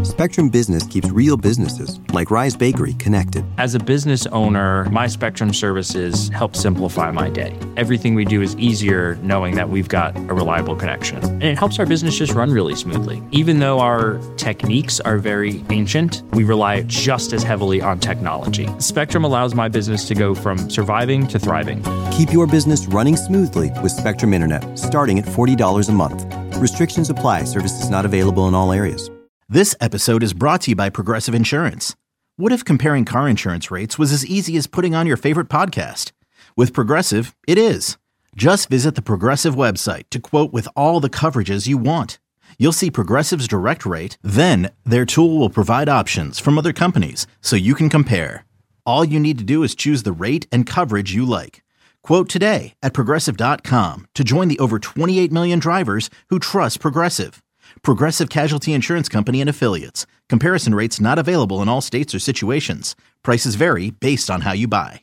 Spectrum Business keeps real businesses, like Rise Bakery, connected. As a business owner, my Spectrum services help simplify my day. Everything we do is easier knowing that we've got a reliable connection. And it helps our business just run really smoothly. Even though our techniques are very ancient, we rely just as heavily on technology. Spectrum allows my business to go from surviving to thriving. Keep your business running smoothly with Spectrum Internet, starting at $40 a month. Restrictions apply. Services not available in all areas. This episode is brought to you by Progressive Insurance. What if comparing car insurance rates was as easy as putting on your favorite podcast? With Progressive, it is. Just visit the Progressive website to quote with all the coverages you want. You'll see Progressive's direct rate, then their tool will provide options from other companies so you can compare. All you need to do is choose the rate and coverage you like. Quote today at Progressive.com to join the over 28 million drivers who trust Progressive. Progressive Casualty Insurance Company and Affiliates. Comparison rates not available in all states or situations. Prices vary based on how you buy.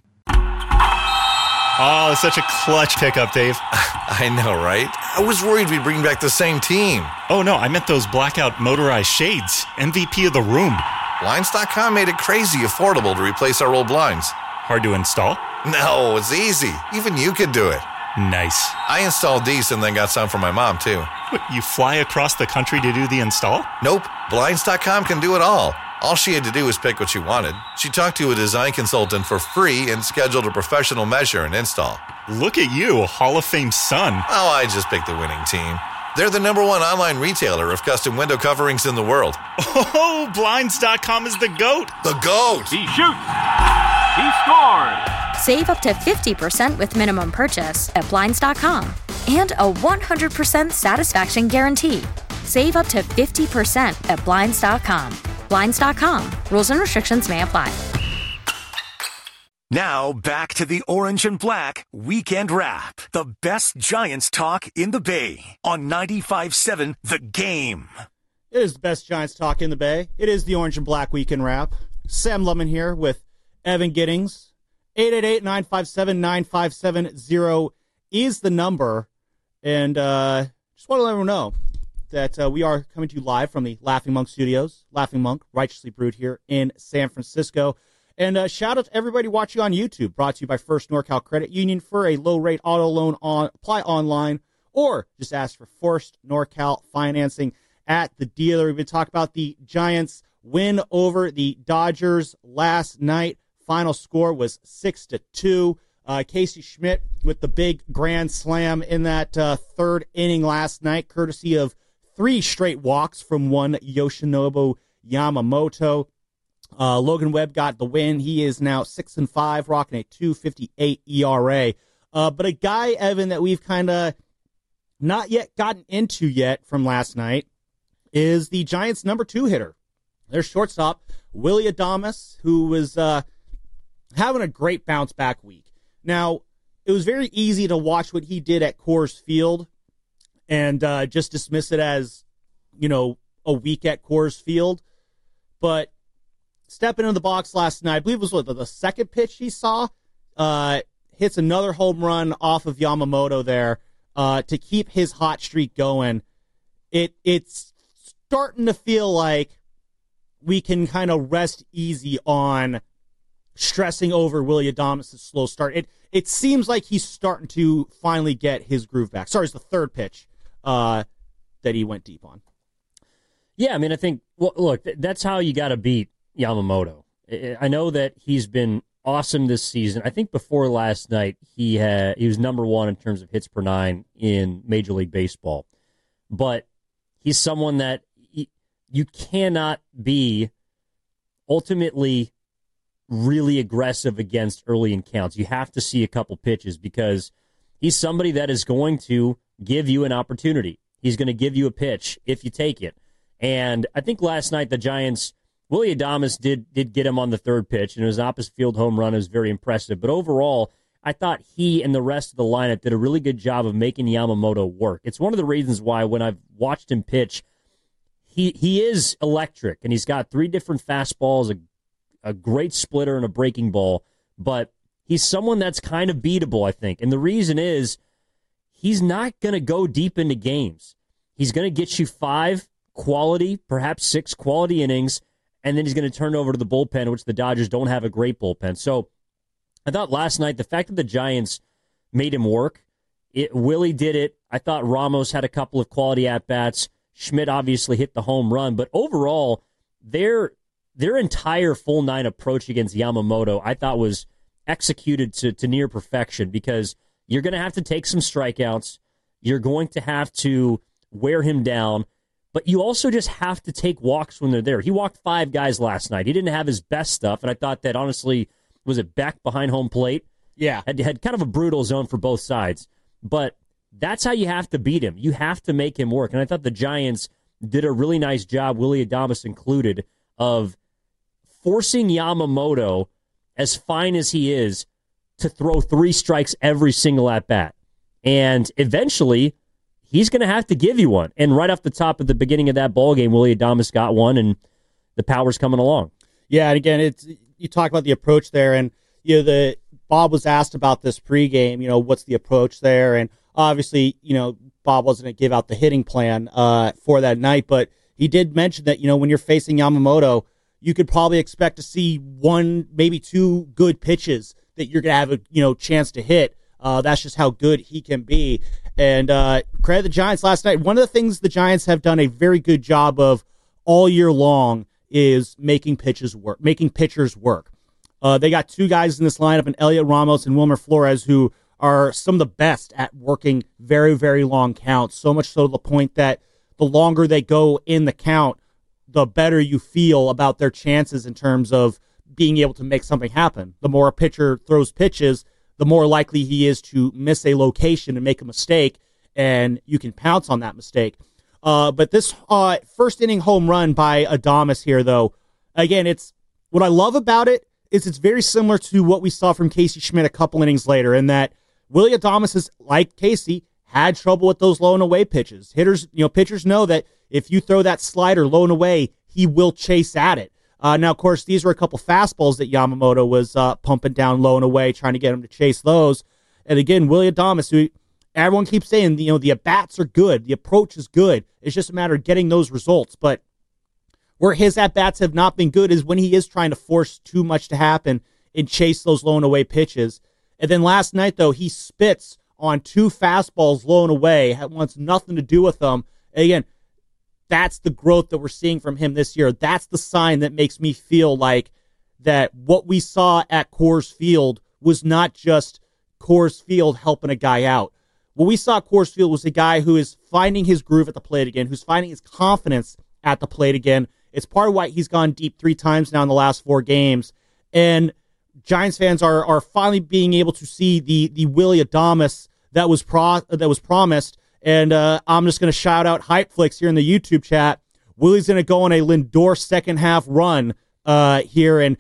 Oh, it's such a clutch pickup, Dave. I know, right? I was worried we'd bring back the same team. Oh, no, I meant those blackout motorized shades. MVP of the room. Blinds.com made it crazy affordable to replace our old blinds. Hard to install? No, it's easy. Even you could do it. Nice. I installed these and then got some for my mom, too. What, you fly across the country to do the install? Nope. Blinds.com can do it all. All she had to do was pick what she wanted. She talked to a design consultant for free and scheduled a professional measure and install. Look at you, a Hall of Fame son. Oh, I just picked the winning team. They're the #1 online retailer of custom window coverings in the world. Oh, Blinds.com is the GOAT. The GOAT! He shoots. He scores. Save up to 50% with minimum purchase at Blinds.com. And a 100% satisfaction guarantee. Save up to 50% at Blinds.com. Blinds.com. Rules and restrictions may apply. Now, back to the Orange and Black Weekend Wrap. The best Giants talk in the Bay on 95.7 The Game. It is the best Giants talk in the Bay. It is the Orange and Black Weekend Wrap. Sam Lubman here with Evan Giddings. 888-957-9570 is the number. And just want to let everyone know that we are coming to you live from the Laughing Monk Studios. Laughing Monk, Righteously Brewed here in San Francisco. And shout out to everybody watching on YouTube. Brought to you by First NorCal Credit Union for a low-rate auto loan. Apply online or just ask for First NorCal financing at the dealer. We've been talking about the Giants' win over the Dodgers last night. Final score was 6-2. Casey Schmidt with the big grand slam in that third inning last night, courtesy of 3 straight walks from one Yoshinobu Yamamoto. Logan Webb got the win. He is now 6-5, rocking a 2.58 ERA. But a guy, Evan, that we've kind of not yet gotten into yet from last night is the Giants' number 2 hitter. Their shortstop, Willy Adames, who was having a great bounce-back week. Now, it was very easy to watch what he did at Coors Field and just dismiss it as, a week at Coors Field. But stepping into the box last night, I believe it was the second pitch he saw, hits another home run off of Yamamoto there to keep his hot streak going. It's starting to feel like we can kind of rest easy on stressing over Willy Adames' slow start. It seems like he's starting to finally get his groove back. Sorry, it's the third pitch that he went deep on. Yeah, I mean, I think, look, that's how you got to beat Yamamoto. I know that he's been awesome this season. I think before last night, he was number 1 in terms of hits per 9 in Major League Baseball. But he's someone that you cannot be ultimately really aggressive against early in counts. You have to see a couple pitches because he's somebody that is going to give you an opportunity. He's going to give you a pitch if you take it. And I think last night the Giants, Willy Adames did get him on the third pitch, and it was an opposite field home run. It was very impressive. But overall, I thought he and the rest of the lineup did a really good job of making Yamamoto work. It's one of the reasons why when I've watched him pitch, he is electric, and he's got 3 different fastballs, a great splitter, and a breaking ball. But he's someone that's kind of beatable, I think. And the reason is he's not going to go deep into games. He's going to get you 5 quality, perhaps 6 quality innings, and then he's going to turn over to the bullpen, which the Dodgers don't have a great bullpen. So I thought last night, the fact that the Giants made him work, Willie did it. I thought Ramos had a couple of quality at-bats. Schmidt obviously hit the home run. But overall, their entire full 9 approach against Yamamoto, I thought was executed to near perfection, because you're going to have to take some strikeouts. You're going to have to wear him down. But you also just have to take walks when they're there. He walked 5 guys last night. He didn't have his best stuff, and I thought that, honestly, was it Beck behind home plate? Yeah. Had kind of a brutal zone for both sides. But that's how you have to beat him. You have to make him work. And I thought the Giants did a really nice job, Willie Adames included, of forcing Yamamoto, as fine as he is, to throw 3 strikes every single at-bat. And eventually, he's going to have to give you one. And right off the top at the beginning of that ballgame, Willie Adames got one, and the power's coming along. Yeah, and again, you talk about the approach there, and Bob was asked about this pregame, what's the approach there, and obviously, Bob wasn't going to give out the hitting plan for that night, but he did mention that, when you're facing Yamamoto, you could probably expect to see 1, maybe 2 good pitches that you're going to have a chance to hit. That's just how good he can be. And credit the Giants last night. One of the things the Giants have done a very good job of all year long is making pitchers work. They got 2 guys in this lineup, and Elliot Ramos and Wilmer Flores, who are some of the best at working very, very long counts. So much so to the point that the longer they go in the count, the better you feel about their chances in terms of being able to make something happen. The more a pitcher throws pitches, the more likely he is to miss a location and make a mistake, and you can pounce on that mistake. But this first inning home run by Adames here, though, again, what I love about it is it's very similar to what we saw from Casey Schmidt a couple innings later, in that Willie Adames is, like Casey, had trouble with those low and away pitches. Pitchers know that if you throw that slider low and away, he will chase at it. Now, of course, these were a couple fastballs that Yamamoto was pumping down low and away, trying to get him to chase those. And again, Willie Adames, who everyone keeps saying, the at-bats are good, the approach is good. It's just a matter of getting those results. But where his at-bats have not been good is when he is trying to force too much to happen and chase those low and away pitches. And then last night, though, he spits on 2 fastballs low and away, wants nothing to do with them. And again, that's the growth that we're seeing from him this year. That's the sign that makes me feel like that what we saw at Coors Field was not just Coors Field helping a guy out. What we saw at Coors Field was a guy who is finding his groove at the plate again, who's finding his confidence at the plate again. It's part of why he's gone deep 3 times now in the last 4 games. And Giants fans are finally being able to see the Willie Adames that was promised. And I'm just going to shout out Hypeflix here in the YouTube chat. Willie's going to go on a Lindor second half run here. And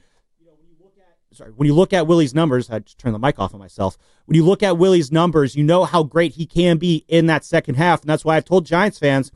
when you look at Willie's numbers, I just turned the mic off on myself. When you look at Willie's numbers, you know how great he can be in that second half. And that's why I've told Giants fans,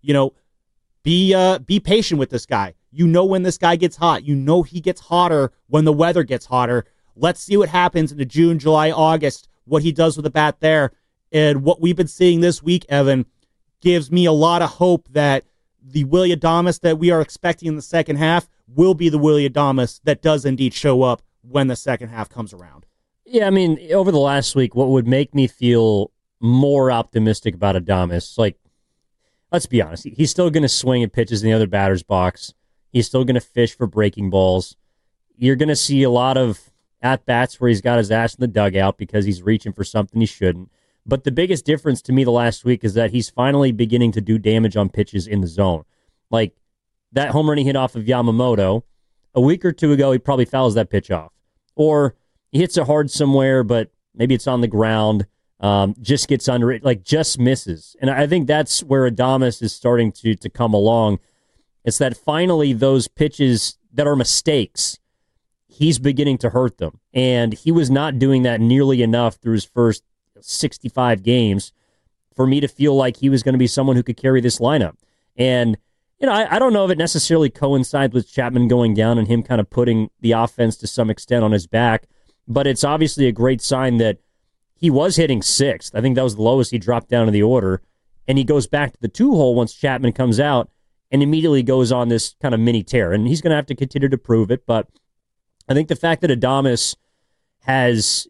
be patient with this guy. When this guy gets hot. He gets hotter when the weather gets hotter. Let's see what happens in the June, July, August, what he does with the bat there. And what we've been seeing this week, Evan, gives me a lot of hope that the Willie Adames that we are expecting in the second half will be the Willie Adames that does indeed show up when the second half comes around. Yeah, I mean, over the last week, what would make me feel more optimistic about Adames, let's be honest, he's still going to swing at pitches in the other batter's box. He's still going to fish for breaking balls. You're going to see a lot of at-bats where he's got his ass in the dugout because he's reaching for something he shouldn't. But the biggest difference to me the last week is that he's finally beginning to do damage on pitches in the zone. Like that home run he hit off of Yamamoto, a week or 2 ago, he probably fouls that pitch off. Or he hits it hard somewhere, but maybe it's on the ground, just gets under it, just misses. And I think that's where Adames is starting to come along. It's that finally those pitches that are mistakes, he's beginning to hurt them. And he was not doing that nearly enough through his first 65 games for me to feel like he was going to be someone who could carry this lineup. And, I don't know if it necessarily coincides with Chapman going down and him kind of putting the offense to some extent on his back, but it's obviously a great sign that he was hitting 6th. I think that was the lowest he dropped down in the order, and he goes back to the 2-hole once Chapman comes out, and immediately goes on this kind of mini tear. And he's going to have to continue to prove it. But I think the fact that Adames has,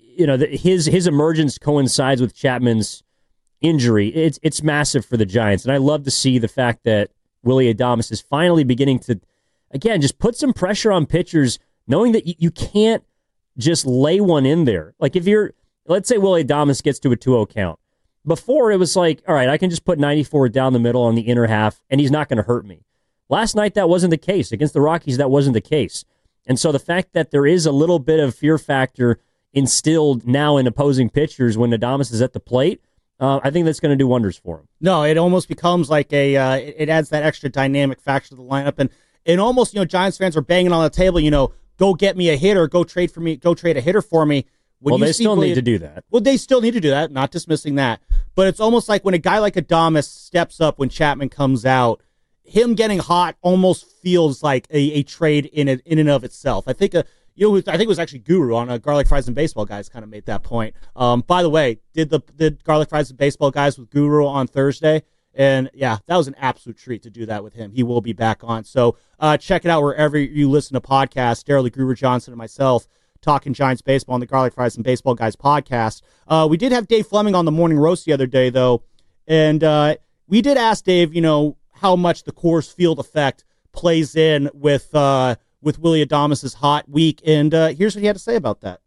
his emergence coincides with Chapman's injury, it's massive for the Giants. And I love to see the fact that Willy Adames is finally beginning to, again, just put some pressure on pitchers, knowing that you can't just lay one in there. Like let's say Willy Adames gets to a 2-0 count. Before, it was like, all right, I can just put 94 down the middle on the inner half, and he's not going to hurt me. Last night, that wasn't the case. Against the Rockies, that wasn't the case. And so the fact that there is a little bit of fear factor instilled now in opposing pitchers when Adames is at the plate, I think that's going to do wonders for him. No, it almost becomes like it adds that extra dynamic factor to the lineup. And almost, Giants fans are banging on the table, go get me a hitter, go trade a hitter for me. They still need to do that. Well, they still need to do that, not dismissing that. But it's almost like when a guy like Adames steps up when Chapman comes out, him getting hot almost feels like a trade in and of itself. I think I think it was actually Guru on Garlic Fries and Baseball Guys kind of made that point. By the way, did the Garlic Fries and Baseball Guys with Guru on Thursday. And, yeah, that was an absolute treat to do that with him. He will be back on. So check it out wherever you listen to podcasts. Daryl Guru Johnson and myself talking Giants baseball on the Garlic Fries and Baseball Guys podcast. We did have Dave Fleming on the Morning Roast the other day, though, and we did ask Dave, how much the Coors Field effect plays in with Willy Adames' hot week, and here's what he had to say about that.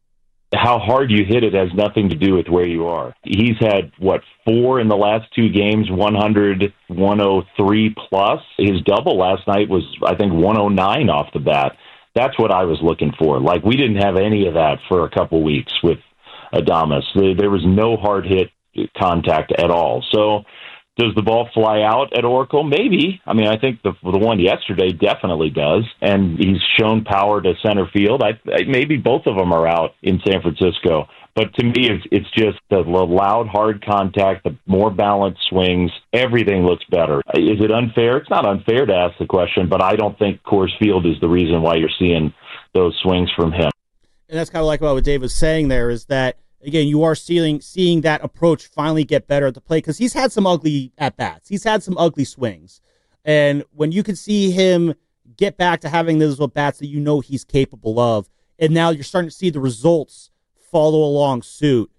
How hard you hit it has nothing to do with where you are. He's had, 4 in the last 2 games, 100, 103 plus. His double last night was, I think, 109 off the bat. That's what I was looking for. Like, we didn't have any of that for a couple weeks with Adames. There was no hard hit contact at all. So does the ball fly out at Oracle? Maybe. I mean, I think the one yesterday definitely does, and he's shown power to center field. Maybe both of them are out in San Francisco. But to me, it's just the loud, hard contact, the more balanced swings. Everything looks better. Is it unfair? It's not unfair to ask the question, but I don't think Coors Field is the reason why you're seeing those swings from him. And that's kind of like what Dave was saying there is that, again, you are seeing that approach finally get better at the plate because he's had some ugly at-bats. He's had some ugly swings. And when you can see him get back to having those at-bats that he's capable of, and now you're starting to see the results follow along suit.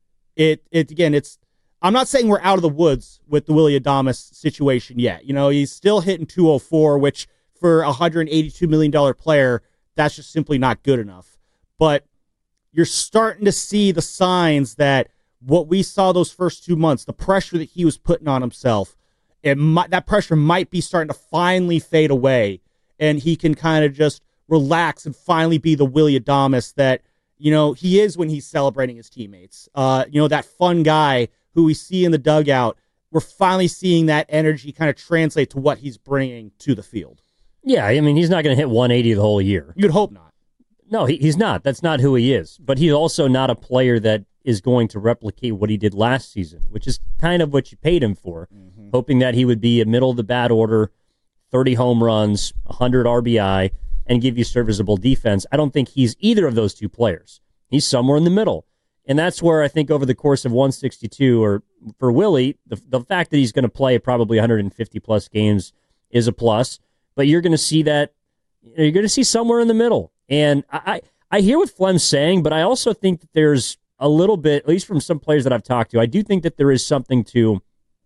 I'm not saying we're out of the woods with the Willy Adames situation yet. He's still hitting 204, which for a $182 million player, that's just simply not good enough. But you're starting to see the signs that what we saw those first 2 months, the pressure that he was putting on himself, that pressure might be starting to finally fade away, and he can kind of just relax and finally be the Willy Adames that he is when he's celebrating his teammates. That fun guy who we see in the dugout. We're finally seeing that energy kind of translate to what he's bringing to the field. Yeah, I mean, he's not going to hit 180 the whole year. You'd hope not. No, he's not. That's not who he is. But he's also not a player that is going to replicate what he did last season, which is kind of what you paid him for, hoping that he would be a middle-of-the-bat order, 30 home runs, 100 RBI, and give you serviceable defense. I don't think he's either of those two players. He's somewhere in the middle. And that's where I think over the course of 162, or for Willie, the fact that he's going to play probably 150-plus games is a plus. But you're going to see that, you're going to see somewhere in the middle. And I hear what Flem's saying, but I also think that there's a little bit, at least from some players that I've talked to, I do think that there is something to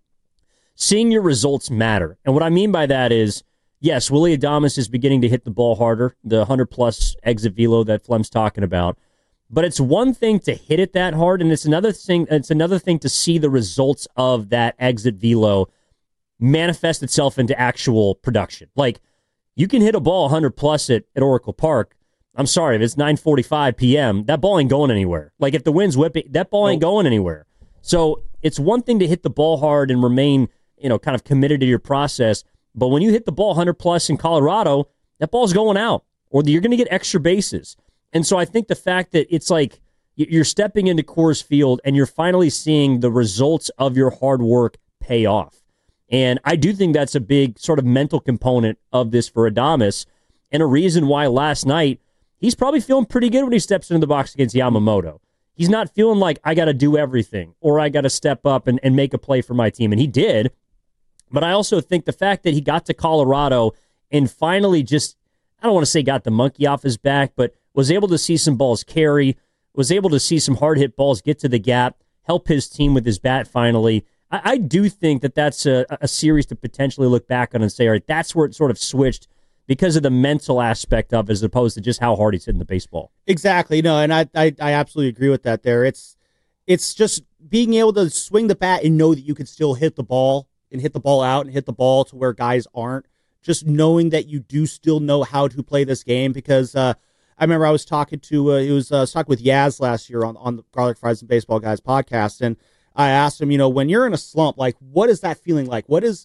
seeing your results matter. And what I mean by that is, yes, Willy Adames is beginning to hit the ball harder, the 100-plus exit velo that Flem's talking about. But it's one thing to hit it that hard, and it's another thing to see the results of that exit velo manifest itself into actual production. Like, you can hit a ball 100-plus at Oracle Park. I'm sorry, if it's 9:45 p.m., that ball ain't going anywhere. Like, if the wind's whipping, that ball ain't going anywhere. So it's one thing to hit the ball hard and remain, kind of committed to your process. But when you hit the ball 100-plus in Colorado, that ball's going out, or you're going to get extra bases. And so I think the fact that it's like you're stepping into Coors Field and you're finally seeing the results of your hard work pay off. And I do think that's a big sort of mental component of this for Adames, and a reason why last night he's probably feeling pretty good when he steps into the box against Yamamoto. He's not feeling like I got to do everything or I got to step up and make a play for my team. And he did. But I also think the fact that he got to Colorado and finally just, I don't want to say got the monkey off his back, but was able to see some balls carry, was able to see some hard-hit balls get to the gap, help his team with his bat finally. I do think that that's a series to potentially look back on and say, all right, that's where it sort of switched because of the mental aspect of it as opposed to just how hard he's hitting the baseball. Exactly. No, and I absolutely agree with that there. It's just being able to swing the bat and know that you can still hit the ball and hit the ball out and hit the ball to where guys aren't. Just knowing that you do still know how to play this game because I remember I was talking to talking with Yaz last year on the Garlic Fries and Baseball Guys podcast, and I asked him, when you're in a slump, like what is that feeling like? What is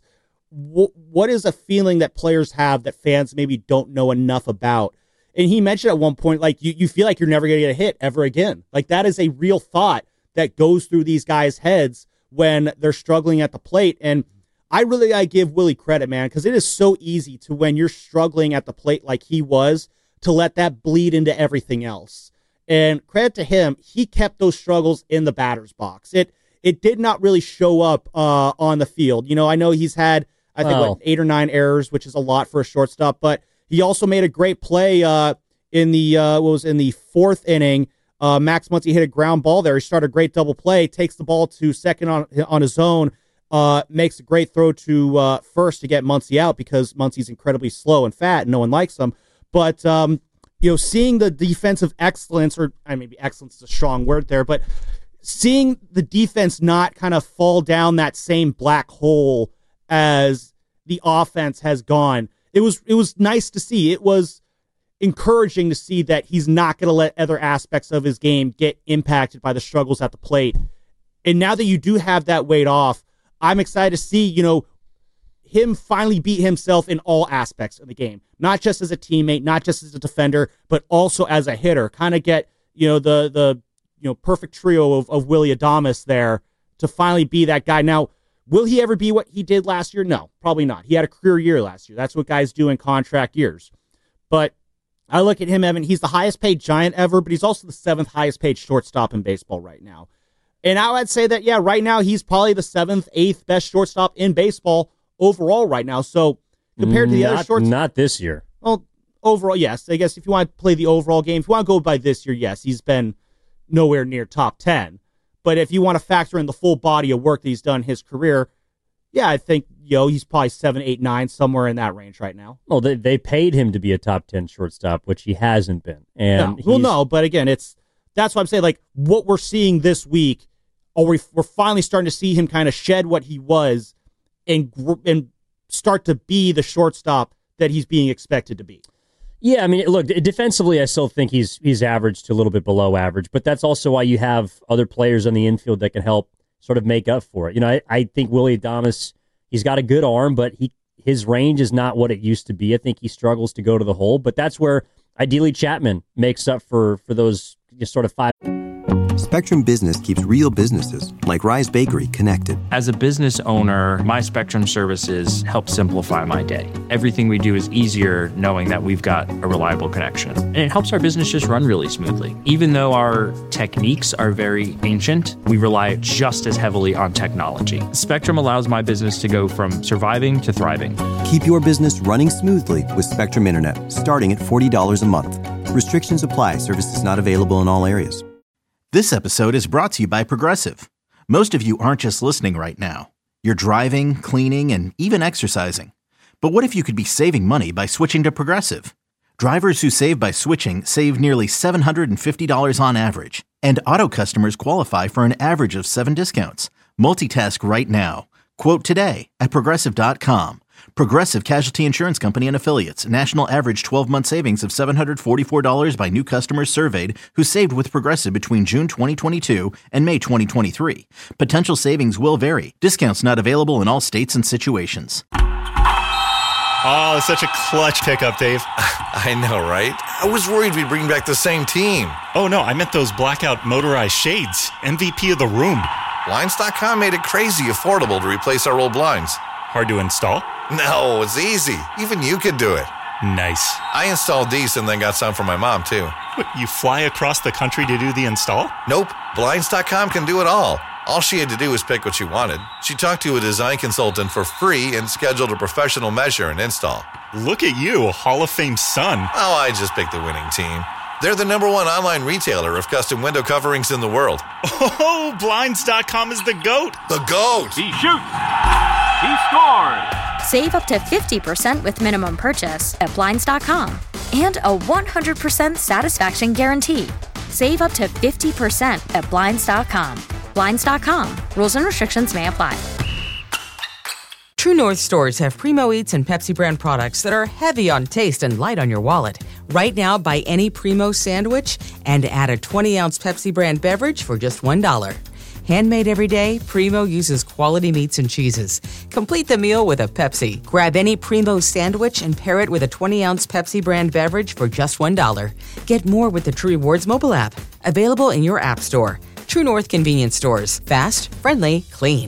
a feeling that players have that fans maybe don't know enough about? And he mentioned at one point, like you feel like you're never going to get a hit ever again. Like that is a real thought that goes through these guys' heads when they're struggling at the plate. And I give Willie credit, man, because it is so easy to, when you're struggling at the plate like he was, to let that bleed into everything else. And credit to him, he kept those struggles in the batter's box. It did not really show up on the field. I know he's had, I think, 8 or 9 errors, which is a lot for a shortstop, but he also made a great play in the fourth inning. Max Muncy hit a ground ball there. He started a great double play, takes the ball to second on his own, makes a great throw to first to get Muncy out because Muncy's incredibly slow and fat and no one likes him. But, seeing the defensive excellence, or maybe excellence is a strong word there, but seeing the defense not kind of fall down that same black hole as the offense has gone, it was nice to see. It was encouraging to see that he's not going to let other aspects of his game get impacted by the struggles at the plate. And now that you do have that weight off, I'm excited to see, him finally beat himself in all aspects of the game, not just as a teammate, not just as a defender, but also as a hitter. Kind of get, the perfect trio of Willie Adames there to finally be that guy. Now, will he ever be what he did last year? No, probably not. He had a career year last year. That's what guys do in contract years. But I look at him, Evan, he's the highest paid Giant ever, but he's also the 7th highest paid shortstop in baseball right now. And I would say that, yeah, right now he's probably the 7th, 8th best shortstop in baseball overall right now. So compared to the other shortstops. Not this year. Well, overall, yes. I guess if you want to play the overall game, if you want to go by this year, yes, he's been nowhere near top 10. But if you want to factor in the full body of work that he's done in his career, yeah, I think he's probably 7, 8, 9, somewhere in that range right now. Well, they paid him to be a top 10 shortstop, which he hasn't been. And no, but again, that's why I'm saying, like, what we're seeing this week, we're finally starting to see him kind of shed what he was and start to be the shortstop that he's being expected to be. Yeah, look, defensively, I still think he's average to a little bit below average, but that's also why you have other players on the infield that can help sort of make up for it. I think Willie Adames, he's got a good arm, but his range is not what it used to be. I think he struggles to go to the hole, but that's where ideally Chapman makes up for those just sort of 5. Spectrum Business keeps real businesses, like Rise Bakery, connected. As a business owner, my Spectrum services help simplify my day. Everything we do is easier knowing that we've got a reliable connection. And it helps our business just run really smoothly. Even though our techniques are very ancient, we rely just as heavily on technology. Spectrum allows my business to go from surviving to thriving. Keep your business running smoothly with Spectrum Internet, starting at $40 a month. Restrictions apply. Services not available in all areas. This episode is brought to you by Progressive. Most of you aren't just listening right now. You're driving, cleaning, and even exercising. But what if you could be saving money by switching to Progressive? Drivers who save by switching save nearly $750 on average. And auto customers qualify for an average of 7 discounts. Multitask right now. Quote today at Progressive.com. Progressive Casualty Insurance Company and Affiliates. National average 12-month savings of $744 by new customers surveyed who saved with Progressive between June 2022 and May 2023. Potential savings will vary. Discounts not available in all states and situations. Oh, such a clutch pickup, Dave. I know, right? I was worried we'd bring back the same team. Oh, no, I meant those blackout motorized shades. MVP of the room. Blinds.com made it crazy affordable to replace our old blinds. Hard to install? No, it's easy. Even you could do it. Nice. I installed these and then got some for my mom, too. What, you fly across the country to do the install? Nope. Blinds.com can do it all All she had to do was pick what she wanted. She talked to a design consultant for free and scheduled a professional measure and install. Look at you, Hall of Fame son. Oh, I just picked the winning team. They're the #1 online retailer of custom window coverings in the world. Oh, Blinds.com is the GOAT. The GOAT! He shoots. He scores. Save up to 50% with minimum purchase at Blinds.com. And a 100% satisfaction guarantee. Save up to 50% at Blinds.com. Blinds.com. Rules and restrictions may apply. True North stores have Primo Eats and Pepsi brand products that are heavy on taste and light on your wallet. Right now, buy any Primo sandwich and add a 20-ounce Pepsi brand beverage for just $1. Handmade every day, Primo uses quality meats and cheeses. Complete the meal with a Pepsi. Grab any Primo sandwich and pair it with a 20-ounce Pepsi brand beverage for just $1. Get more with the True Rewards mobile app. Available in your app store. True North convenience stores. Fast, friendly, clean.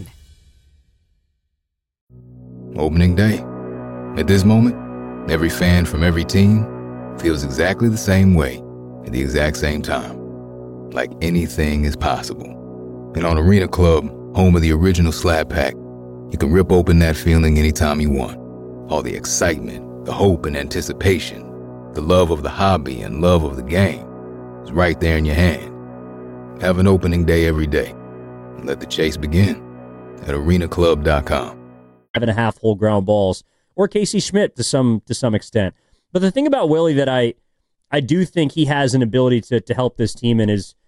Opening day. At this moment, every fan from every team feels exactly the same way at the exact same time. Like anything is possible. And on Arena Club, home of the original Slab Pack, you can rip open that feeling anytime you want. All the excitement, the hope and anticipation, the love of the hobby and love of the game is right there in your hand. Have an opening day every day. And let the chase begin at arenaclub.com. 5.5 whole ground balls, or Casey Schmidt to some extent. But the thing about Willie that I do think he has an ability to help this team in is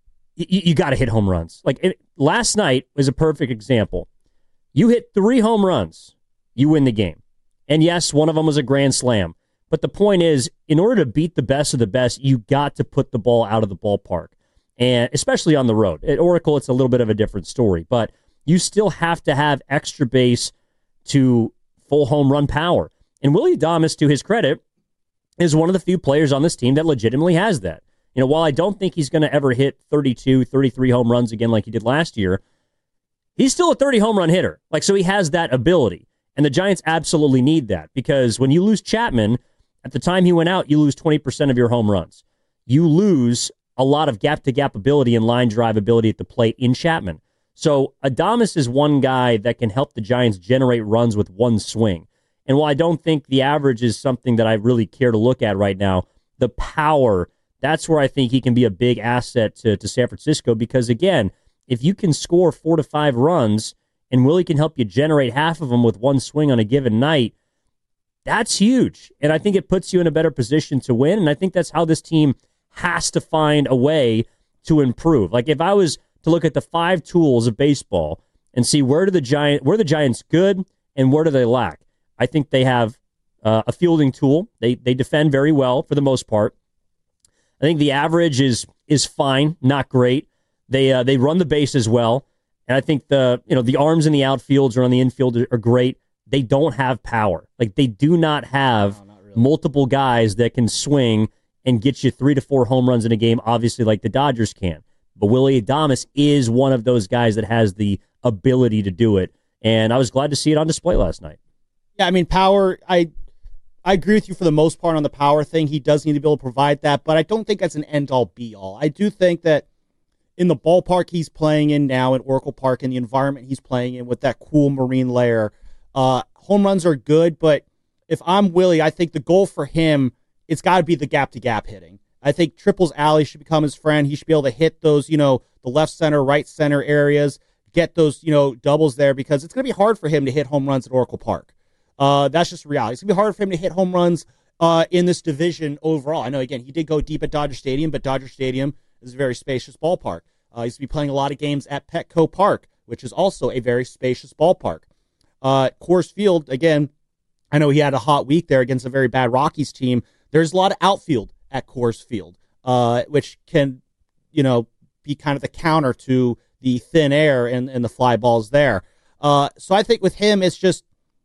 you got to hit home runs. Last night was a perfect example. You hit 3 home runs, you win the game. And yes, one of them was a grand slam. But the point is, in order to beat the best of the best, you got to put the ball out of the ballpark. And especially on the road. At Oracle, it's a little bit of a different story. But you still have to have extra base to full home run power. And Willie Adames, to his credit, is one of the few players on this team that legitimately has that. You know, while I don't think he's going to ever hit 32, 33 home runs again like he did last year, he's still a 30 home run hitter. So he has that ability. And the Giants absolutely need that, because when you lose Chapman, at the time he went out, you lose 20% of your home runs. You lose a lot of gap-to-gap ability and line drive ability at the plate in Chapman. So Adames is one guy that can help the Giants generate runs with one swing. And while I don't think the average is something that I really care to look at right now, the power, that's where I think he can be a big asset to San Francisco, because, again, if you can score 4 to 5 runs and Willie can help you generate half of them with one swing on a given night, that's huge. And I think it puts you in a better position to win, and I think that's how this team has to find a way to improve. If I was to look at the 5 tools of baseball and see where the Giants good and where do they lack, I think they have a fielding tool. They defend very well for the most part. I think the average is fine, not great. They run the base as well, and I think the arms in the outfields or on the infield are great. They don't have power. They do not have multiple guys that can swing and get you 3 to 4 home runs in a game, obviously like the Dodgers can. But Willie Adames is one of those guys that has the ability to do it, and I was glad to see it on display last night. Yeah, I mean, power, I agree with you for the most part on the power thing. He does need to be able to provide that, but I don't think that's an end-all, be-all. I do think that in the ballpark he's playing in now, in Oracle Park, in the environment he's playing in with that cool marine layer, home runs are good, but if I'm Willie, I think the goal for him, it's got to be the gap-to-gap hitting. I think triples alley should become his friend. He should be able to hit those, the left center, right center areas, get those, doubles there, because it's going to be hard for him to hit home runs at Oracle Park. That's just reality. It's going to be hard for him to hit home runs in this division overall. I know, again, he did go deep at Dodger Stadium, but Dodger Stadium is a very spacious ballpark. He used to be playing a lot of games at Petco Park, which is also a very spacious ballpark. Coors Field, again, I know he had a hot week there against a very bad Rockies team. There's a lot of outfield at Coors Field, which can, be kind of the counter to the thin air and the fly balls there. So I think with him, it's just,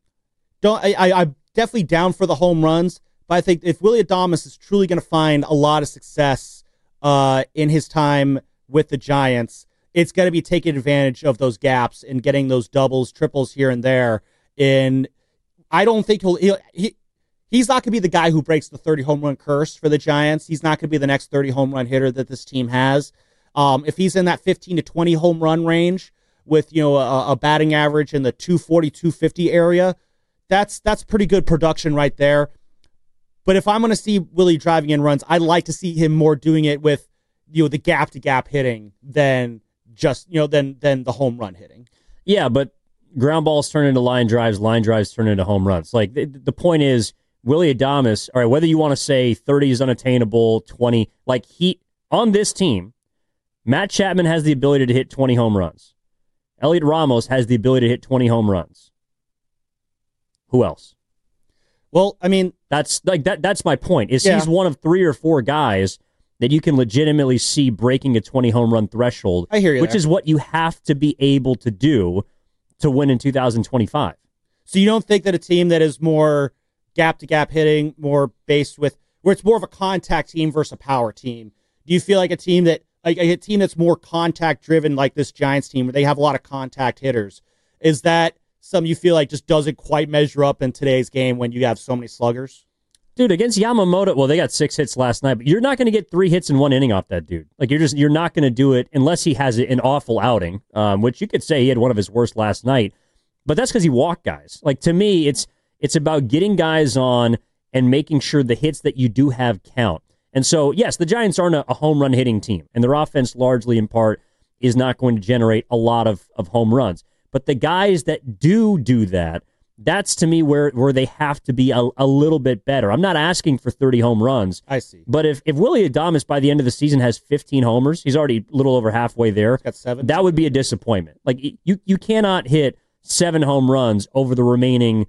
I'm definitely down for the home runs, but I think if Willie Adames is truly going to find a lot of success in his time with the Giants, it's going to be taking advantage of those gaps and getting those doubles, triples here and there. And I don't think he's not going to be the guy who breaks the 30 home run curse for the Giants. He's not going to be the next 30 home run hitter that this team has. If he's in that 15 to 20 home run range with, a batting average in the 240, 250 area, that's pretty good production right there. But if I'm going to see Willie driving in runs, I'd like to see him more doing it with, the gap-to-gap hitting than just, than the home run hitting. Yeah, but ground balls turn into line drives turn into home runs. Like, the point is, Willie Adames, all right, whether you want to say 30 is unattainable, 20, like on this team, Matt Chapman has the ability to hit 20 home runs. Elliot Ramos has the ability to hit 20 home runs. Who else? Well, I mean, that's my point. He's one of 3 or 4 guys that you can legitimately see breaking a 20 home run threshold. I hear you. Which is what you have to be able to do to win in 2025. So you don't think that a team that is more gap-to-gap hitting, more based with, where it's more of a contact team versus a power team, do you feel like a team that's more contact-driven, like this Giants team, where they have a lot of contact hitters, is that something you feel like just doesn't quite measure up in today's game when you have so many sluggers? Dude, against Yamamoto, well, they got 6 hits last night, but you're not going to get 3 hits in 1 inning off that dude. Like, you're not going to do it unless he has an awful outing, which you could say he had one of his worst last night. But that's because he walked guys. Like, to me, it's about getting guys on and making sure the hits that you do have count. And so, yes, the Giants aren't a home run hitting team, and their offense largely in part is not going to generate a lot of home runs. But the guys that do that, that's to me where they have to be a little bit better. I'm not asking for 30 home runs. I see. But if Willie Adames by the end of the season has 15 homers, he's already a little over halfway there. He's got 7. That would be a disappointment. Like, you cannot hit 7 home runs over the remaining,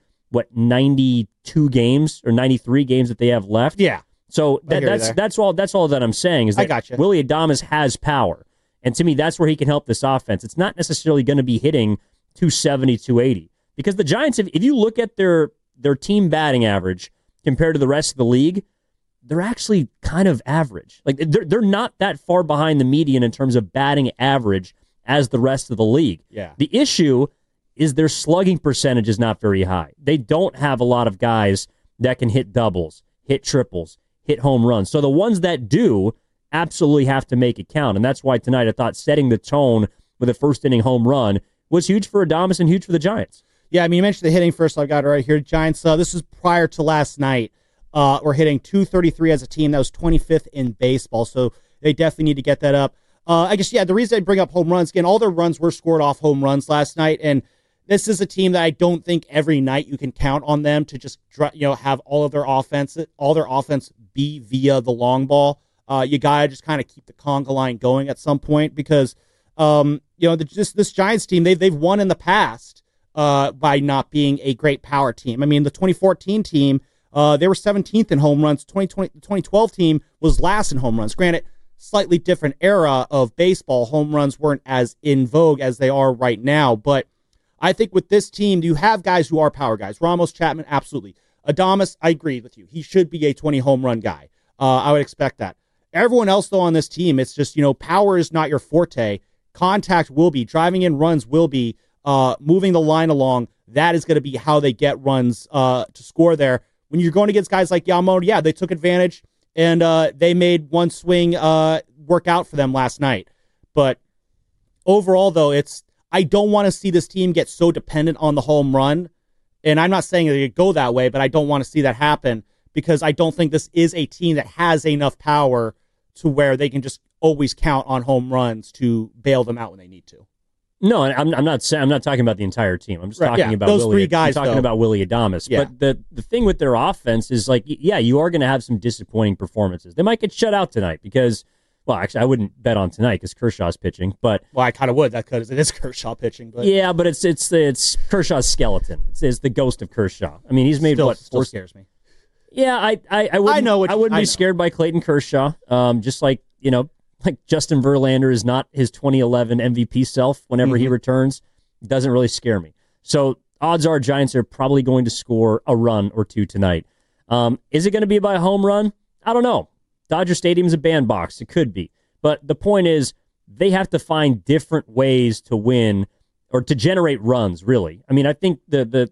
92 games or 93 games that they have left? Yeah. So that's all that I'm saying is that I gotcha. Willie Adames has power. And to me, that's where he can help this offense. It's not necessarily going to be hitting 270, 280. Because the Giants, if you look at their team batting average compared to the rest of the league, they're actually kind of average. Like, they're not that far behind the median in terms of batting average as the rest of the league. Yeah. The issue is their slugging percentage is not very high. They don't have a lot of guys that can hit doubles, hit triples, hit home runs. So the ones that do absolutely have to make it count. And that's why tonight I thought setting the tone with a first-inning home run was huge for Adames and huge for the Giants. Yeah, I mean, you mentioned the hitting first. I've got it right here. Giants, this was prior to last night. We're hitting 233 as a team. That was 25th in baseball, so they definitely need to get that up. I guess, the reason I bring up home runs, again, all their runs were scored off home runs last night, and this is a team that I don't think every night you can count on them to just have all their offense be via the long ball. You gotta just kind of keep the conga line going at some point because this Giants team they've won in the past by not being a great power team. I mean, the 2014 team they were 17th in home runs. The 2012 team was last in home runs. Granted, slightly different era of baseball. Home runs weren't as in vogue as they are right now, but I think with this team, you have guys who are power guys. Ramos, Chapman, absolutely. Adames, I agree with you. He should be a 20 home run guy. I would expect that. Everyone else, though, on this team, it's just, power is not your forte. Contact will be. Driving in runs will be. Moving the line along, that is going to be how they get runs to score there. When you're going against guys like Yamamoto, they took advantage, and they made one swing work out for them last night. But overall, though, I don't want to see this team get so dependent on the home run. And I'm not saying it go that way, but I don't want to see that happen because I don't think this is a team that has enough power to where they can just always count on home runs to bail them out when they need to. No, I'm not talking about the entire team. I'm just talking about those three guys. I'm talking about Willie Adames. Yeah. But the thing with their offense is you are going to have some disappointing performances. They might get shut out tonight because. Well, actually, I wouldn't bet on tonight because Kershaw's pitching. But I kind of would. That because it is Kershaw pitching. But yeah, but it's Kershaw's skeleton. It's the ghost of Kershaw. I mean, he's made still scares me. Yeah, I wouldn't be scared by Clayton Kershaw. Just like Justin Verlander is not his 2011 MVP self. Whenever he returns, it doesn't really scare me. So odds are Giants are probably going to score a run or two tonight. Is it going to be by a home run? I don't know. Dodger Stadium's a bandbox. It could be. But the point is, they have to find different ways to win or to generate runs, really. I mean, I think the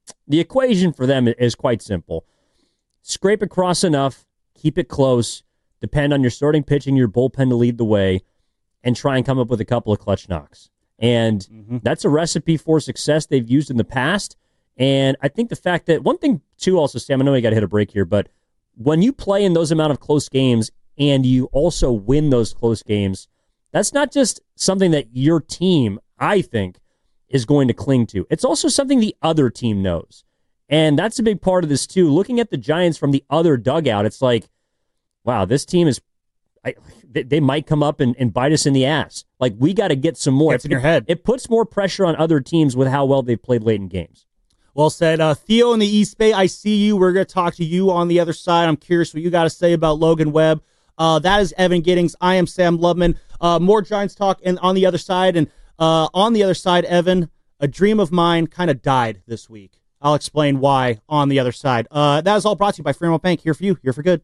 equation for them is quite simple. Scrape across enough, keep it close, depend on your starting pitching, your bullpen to lead the way, and try and come up with a couple of clutch knocks. And that's a recipe for success they've used in the past. And I think the fact that one thing, too, also, Sam, I know we got to hit a break here, but when you play in those amount of close games and you also win those close games, that's not just something that your team, I think, is going to cling to. It's also something the other team knows. And that's a big part of this, too. Looking at the Giants from the other dugout, it's like, wow, this team is, they might come up and bite us in the ass. Like, we got to get some more. It's in your head. It puts more pressure on other teams with how well they've played late in games. Well said. Theo in the East Bay, I see you. We're going to talk to you on the other side. I'm curious what you got to say about Logan Webb. That is Evan Giddings. I am Sam Lubman. More Giants talk on the other side. And on the other side, Evan, a dream of mine kind of died this week. I'll explain why on the other side. That is all brought to you by Fairmount Bank. Here for you, here for good.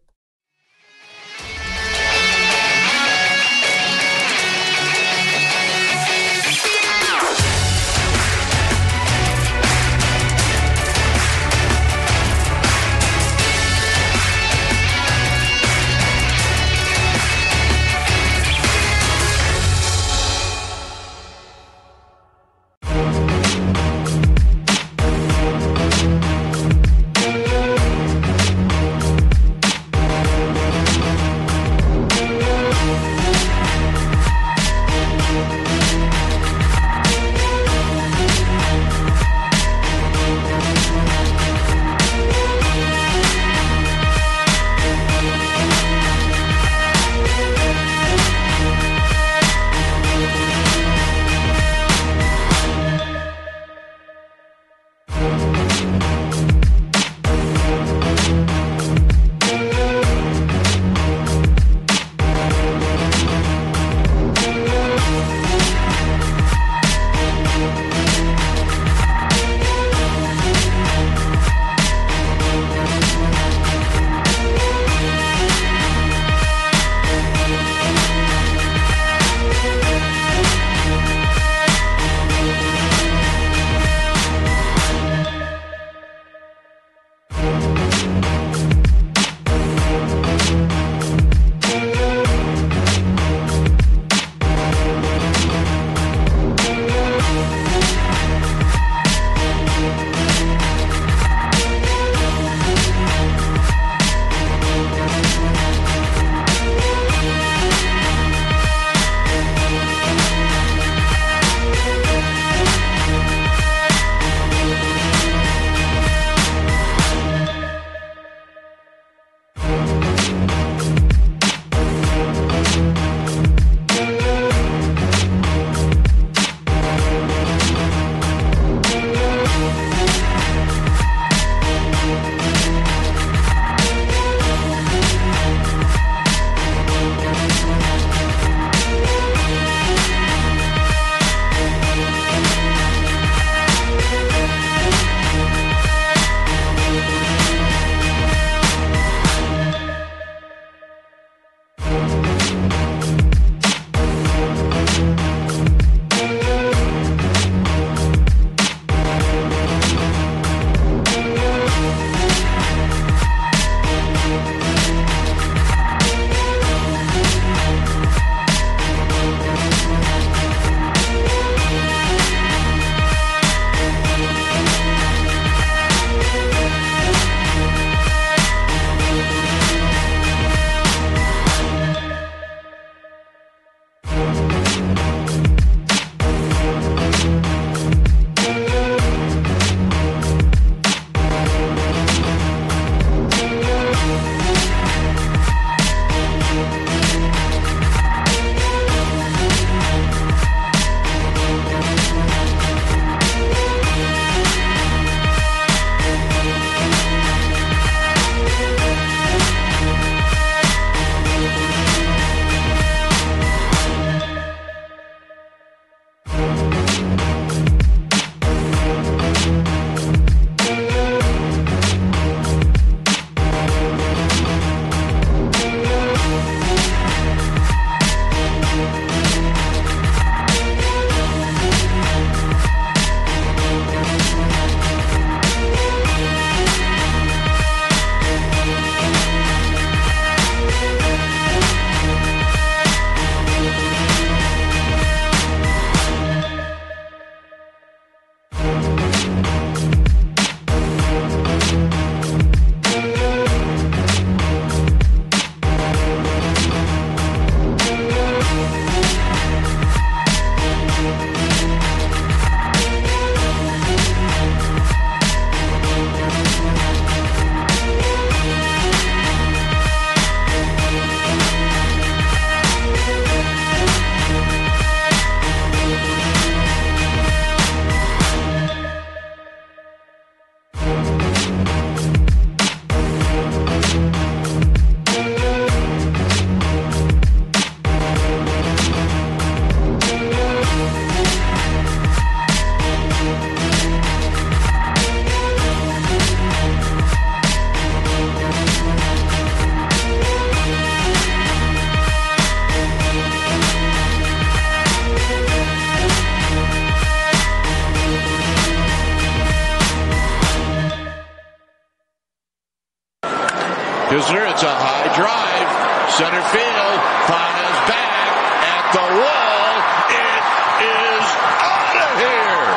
Kisner, it's a high drive. Center field. Pages back at the wall. It is out of here.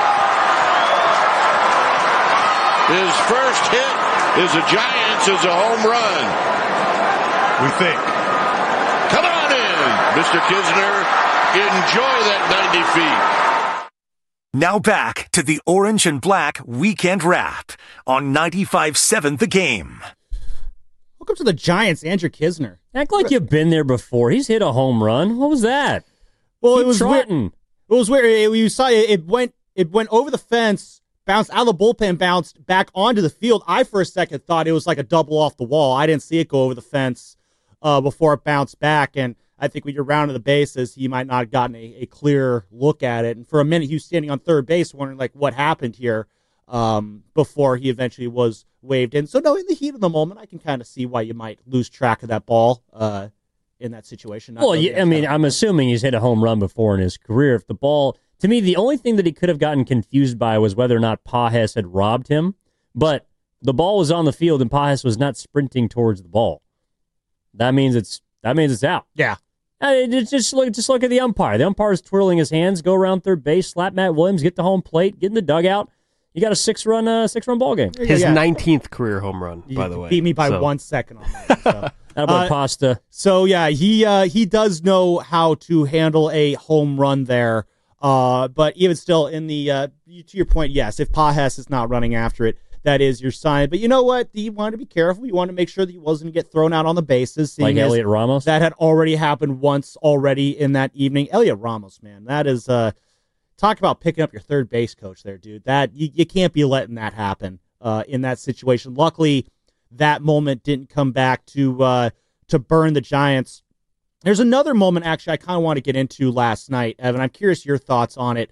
His first hit is a Giants is a home run. We think. Come on in, Mr. Kisner. Enjoy that 90 feet. Now back to the Orange and Black Weekend Wrap on 95.7 The Game. Welcome to the Giants, Andrew Kisner. Act like you've been there before. He's hit a home run. What was that? Well, it was weird. It was weird. You saw it went over the fence, bounced out of the bullpen, bounced back onto the field. I, for a second, thought it was like a double off the wall. I didn't see it go over the fence before it bounced back. And I think when you're rounding the bases, he might not have gotten a clear look at it. And for a minute, he was standing on third base wondering, like, what happened here before he eventually was waved in. So, no, in the heat of the moment, I can kind of see why you might lose track of that ball in that situation. Well, yeah, I mean, I'm assuming he's hit a home run before in his career. If the ball, to me, the only thing that he could have gotten confused by was whether or not Pages had robbed him. But the ball was on the field and Pages was not sprinting towards the ball. That means it's out. Yeah. Just look at the umpire. The umpire's twirling his hands, go around third base, slap Matt Williams, get the home plate, get in the dugout. You got a six-run ball game. His 19th career home run, by the way. Beat me by 1 second on that. So. About Pasta. So, yeah, he does know how to handle a home run there. But even still, in the to your point, yes, if Pages is not running after it, that is your sign. But you know what? You wanted to be careful. You wanted to make sure that he wasn't going to get thrown out on the bases. Like Elliot Ramos? That had already happened once already in that evening. Elliot Ramos, man, that is talk about picking up your third base coach there, dude. That you can't be letting that happen in that situation. Luckily, that moment didn't come back to burn the Giants. There's another moment, actually, I kind of want to get into last night, Evan. I'm curious your thoughts on it.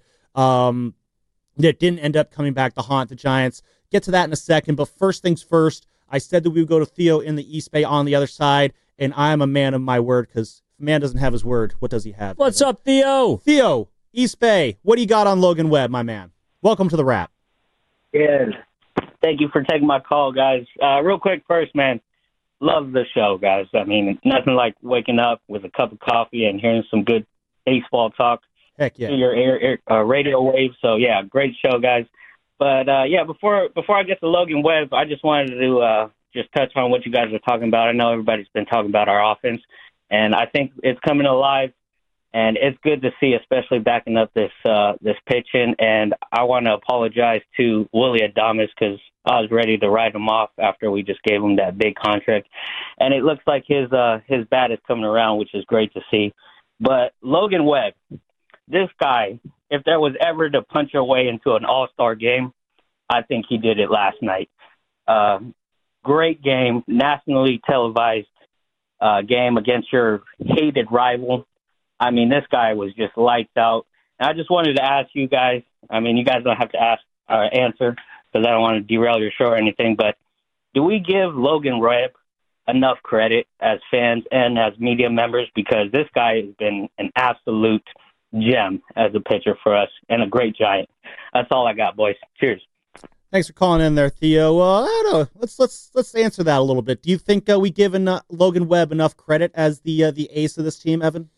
That didn't end up coming back to haunt the Giants. Get to that in a second, but first things first, I said that we would go to Theo in the East Bay on the other side, and I am a man of my word, because if a man doesn't have his word, what does he have? What's up, Theo? Theo, East Bay, what do you got on Logan Webb, my man? Welcome to the Wrap. Yeah, thank you for taking my call, guys. Real quick first, man, love the show, guys. I mean, nothing like waking up with a cup of coffee and hearing some good baseball talk. Heck yeah. Through your radio waves. So, yeah, great show, guys. But, yeah, before I get to Logan Webb, I just wanted to just touch on what you guys are talking about. I know everybody's been talking about our offense, and I think it's coming alive, and it's good to see, especially backing up this pitching. And I want to apologize to Willy Adames because I was ready to write him off after we just gave him that big contract. And it looks like his bat is coming around, which is great to see. But Logan Webb, this guy, if there was ever to punch your way into an all-star game, I think he did it last night. Great game, nationally televised game against your hated rival. I mean, this guy was just lights out. And I just wanted to ask you guys, I mean, you guys don't have to answer because I don't want to derail your show or anything, but do we give Logan Webb enough credit as fans and as media members? Because this guy has been an absolute gem as a pitcher for us and a great Giant. That's all I got, boys. Cheers. Thanks for calling in there, Theo. I don't know. Let's answer that a little bit. Do you think we give Logan Webb enough credit as the ace of this team, Evan?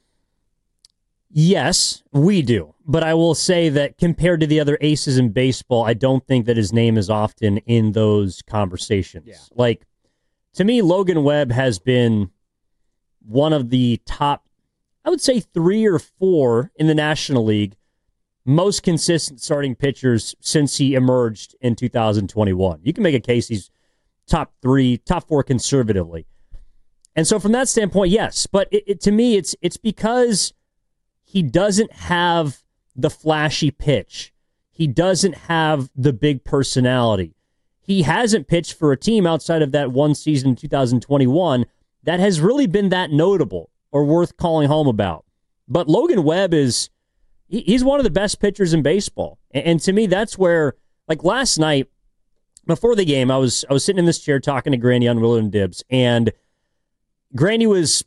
Yes, we do. But I will say that compared to the other aces in baseball, I don't think that his name is often in those conversations. Yeah. Like, to me, Logan Webb has been one of the top, I would say 3 or 4 in the National League, most consistent starting pitchers since he emerged in 2021. You can make a case he's top 3, top 4 conservatively. And so from that standpoint, yes. But to me, it's because he doesn't have the flashy pitch. He doesn't have the big personality. He hasn't pitched for a team outside of that one season in 2021 that has really been that notable or worth calling home about. But Logan Webb he's one of the best pitchers in baseball. And to me, that's where, like last night, before the game, I was sitting in this chair talking to Granny on Willard and Dibbs, and Granny was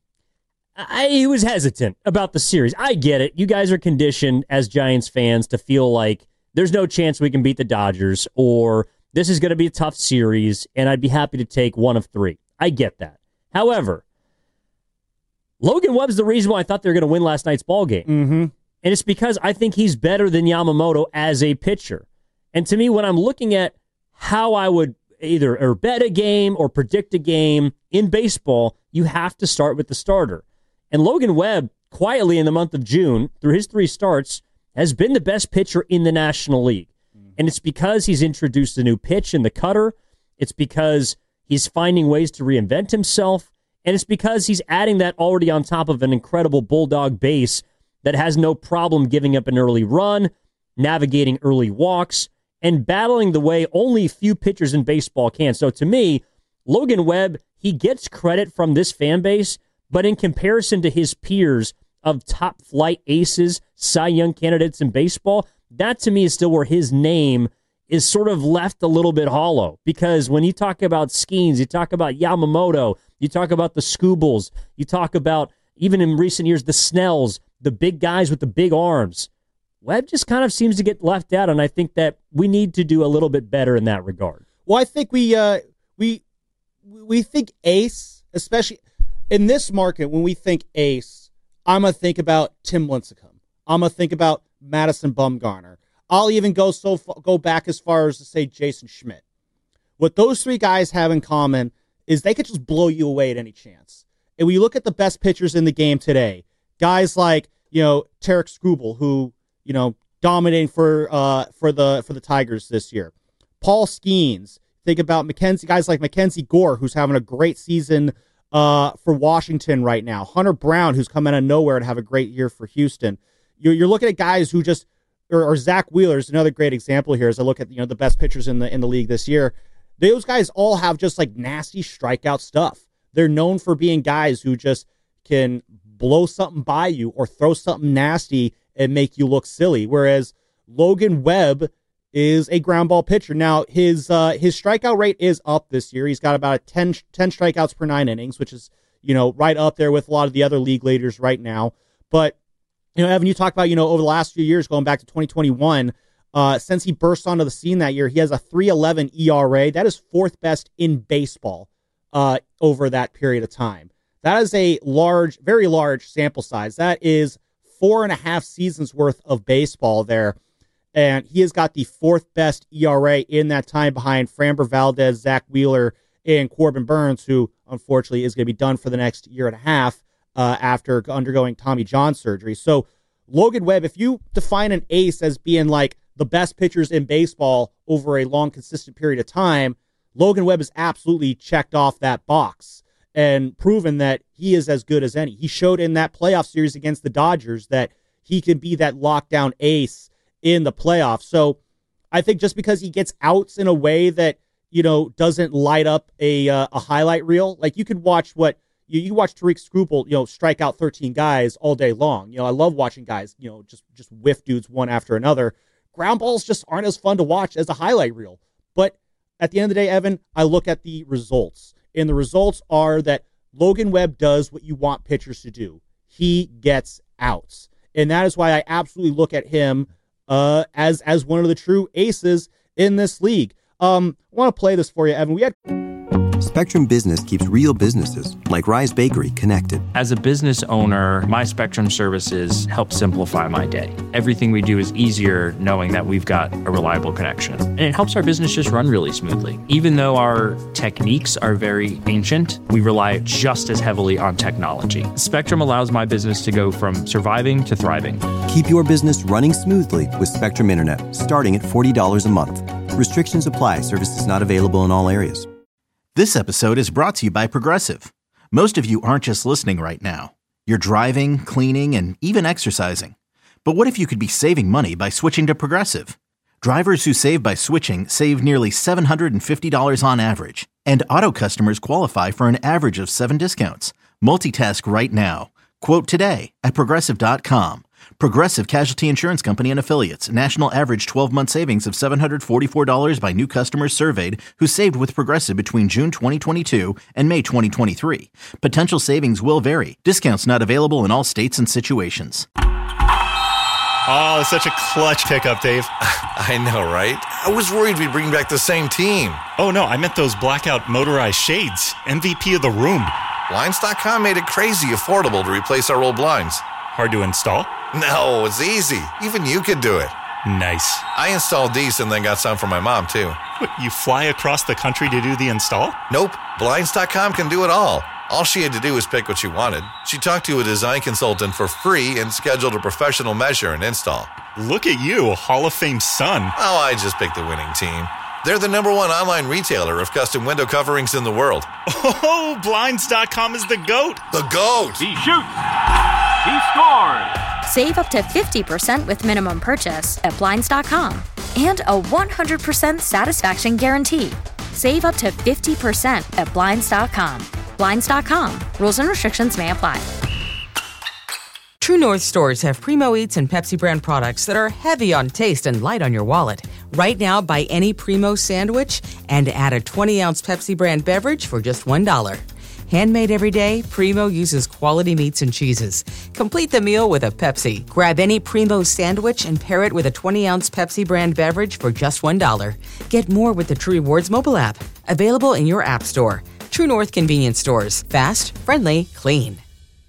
hesitant about the series. I get it. You guys are conditioned as Giants fans to feel like there's no chance we can beat the Dodgers, or this is going to be a tough series, and I'd be happy to take one of 3. I get that. However, Logan Webb's the reason why I thought they were going to win last night's ball game. Mm-hmm. And it's because I think he's better than Yamamoto as a pitcher. And to me, when I'm looking at how I would either or bet a game or predict a game in baseball, you have to start with the starter. And Logan Webb, quietly in the month of June, through his 3 starts, has been the best pitcher in the National League. And it's because he's introduced a new pitch in the cutter. It's because he's finding ways to reinvent himself. And it's because he's adding that already on top of an incredible Bulldog base that has no problem giving up an early run, navigating early walks, and battling the way only few pitchers in baseball can. So to me, Logan Webb, he gets credit from this fan base, but in comparison to his peers of top flight aces, Cy Young candidates in baseball, that to me is still where his name is sort of left a little bit hollow. Because when you talk about Skeens, you talk about Yamamoto, you talk about the Skubals, you talk about, even in recent years, the Snells, the big guys with the big arms. Webb just kind of seems to get left out, and I think that we need to do a little bit better in that regard. Well, I think we think ace, especially in this market. When we think ace, I'm gonna think about Tim Lincecum. I'm gonna think about Madison Bumgarner. I'll even go back as far as to say Jason Schmidt. What those 3 guys have in common is they could just blow you away at any chance. And when you look at the best pitchers in the game today, guys like, Tarek Skubal, who, dominating for the Tigers this year. Paul Skeens. Think about guys like Mackenzie Gore, who's having a great season for Washington right now. Hunter Brown, who's come out of nowhere to have a great year for Houston. You're looking at guys who just, or Zach Wheeler is another great example here as I look at the best pitchers in the league this year. Those guys all have just like nasty strikeout stuff. They're known for being guys who just can blow something by you or throw something nasty and make you look silly. Whereas Logan Webb is a ground ball pitcher. Now, his strikeout rate is up this year. He's got about 10 strikeouts per 9 innings, which is, right up there with a lot of the other league leaders right now. But, Evan, you talked about, over the last few years, going back to 2021, since he burst onto the scene that year, he has a 3.11 ERA. That is 4th best in baseball over that period of time. That is a large, very large sample size. That is 4.5 seasons worth of baseball there. And he has got the 4th best ERA in that time behind Framber Valdez, Zach Wheeler, and Corbin Burns, who unfortunately is going to be done for the next year and a half after undergoing Tommy John surgery. So Logan Webb, if you define an ace as being like the best pitchers in baseball over a long, consistent period of time, Logan Webb has absolutely checked off that box and proven that he is as good as any. He showed in that playoff series against the Dodgers that he can be that lockdown ace in the playoffs. So I think just because he gets outs in a way that, doesn't light up a highlight reel, like you could watch you watch Tariq Skubal, strike out 13 guys all day long. I love watching guys, just whiff dudes one after another. Ground balls just aren't as fun to watch as a highlight reel. But at the end of the day, Evan, I look at the results. And the results are that Logan Webb does what you want pitchers to do. He gets outs. And that is why I absolutely look at him as one of the true aces in this league. I want to play this for you, Evan. Spectrum Business keeps real businesses, like Rise Bakery, connected. As a business owner, my Spectrum services help simplify my day. Everything we do is easier knowing that we've got a reliable connection. And it helps our business just run really smoothly. Even though our techniques are very ancient, we rely just as heavily on technology. Spectrum allows my business to go from surviving to thriving. Keep your business running smoothly with Spectrum Internet, starting at $40 a month. Restrictions apply. Services not available in all areas. This episode is brought to you by Progressive. Most of you aren't just listening right now. You're driving, cleaning, and even exercising. But what if you could be saving money by switching to Progressive? Drivers who save by switching save nearly $750 on average. And auto customers qualify for an average of 7 discounts. Multitask right now. Quote today at Progressive.com. Progressive Casualty Insurance Company and Affiliates. National average 12-month savings of $744 by new customers surveyed who saved with Progressive between June 2022 and May 2023. Potential savings will vary. Discounts not available in all states and situations. Oh, such a clutch pickup, Dave. I know, right? I was worried we'd bring back the same team. Oh, no, I meant those blackout motorized shades. MVP of the room. Blinds.com made it crazy affordable to replace our old blinds. Hard to install? No, it's easy. Even you could do it. Nice. I installed these and then got some for my mom, too. What, you fly across the country to do the install? Nope. Blinds.com can do it all. All she had to do was pick what she wanted. She talked to a design consultant for free and scheduled a professional measure and install. Look at you, Hall of Fame son. Oh, I just picked the winning team. They're the #1 online retailer of custom window coverings in the world. Oh, Blinds.com is the GOAT. The GOAT. He shoots. He scores. Save up to 50% with minimum purchase at Blinds.com. And a 100% satisfaction guarantee. Save up to 50% at Blinds.com. Blinds.com. Rules and restrictions may apply. True North stores have Primo Eats and Pepsi brand products that are heavy on taste and light on your wallet. Right now, buy any Primo sandwich and add a 20-ounce Pepsi brand beverage for just $1. Handmade every day, Primo uses quality meats and cheeses. Complete the meal with a Pepsi. Grab any Primo sandwich and pair it with a 20-ounce Pepsi brand beverage for just $1. Get more with the True Rewards mobile app. Available in your app store. True North convenience stores. Fast, friendly, clean.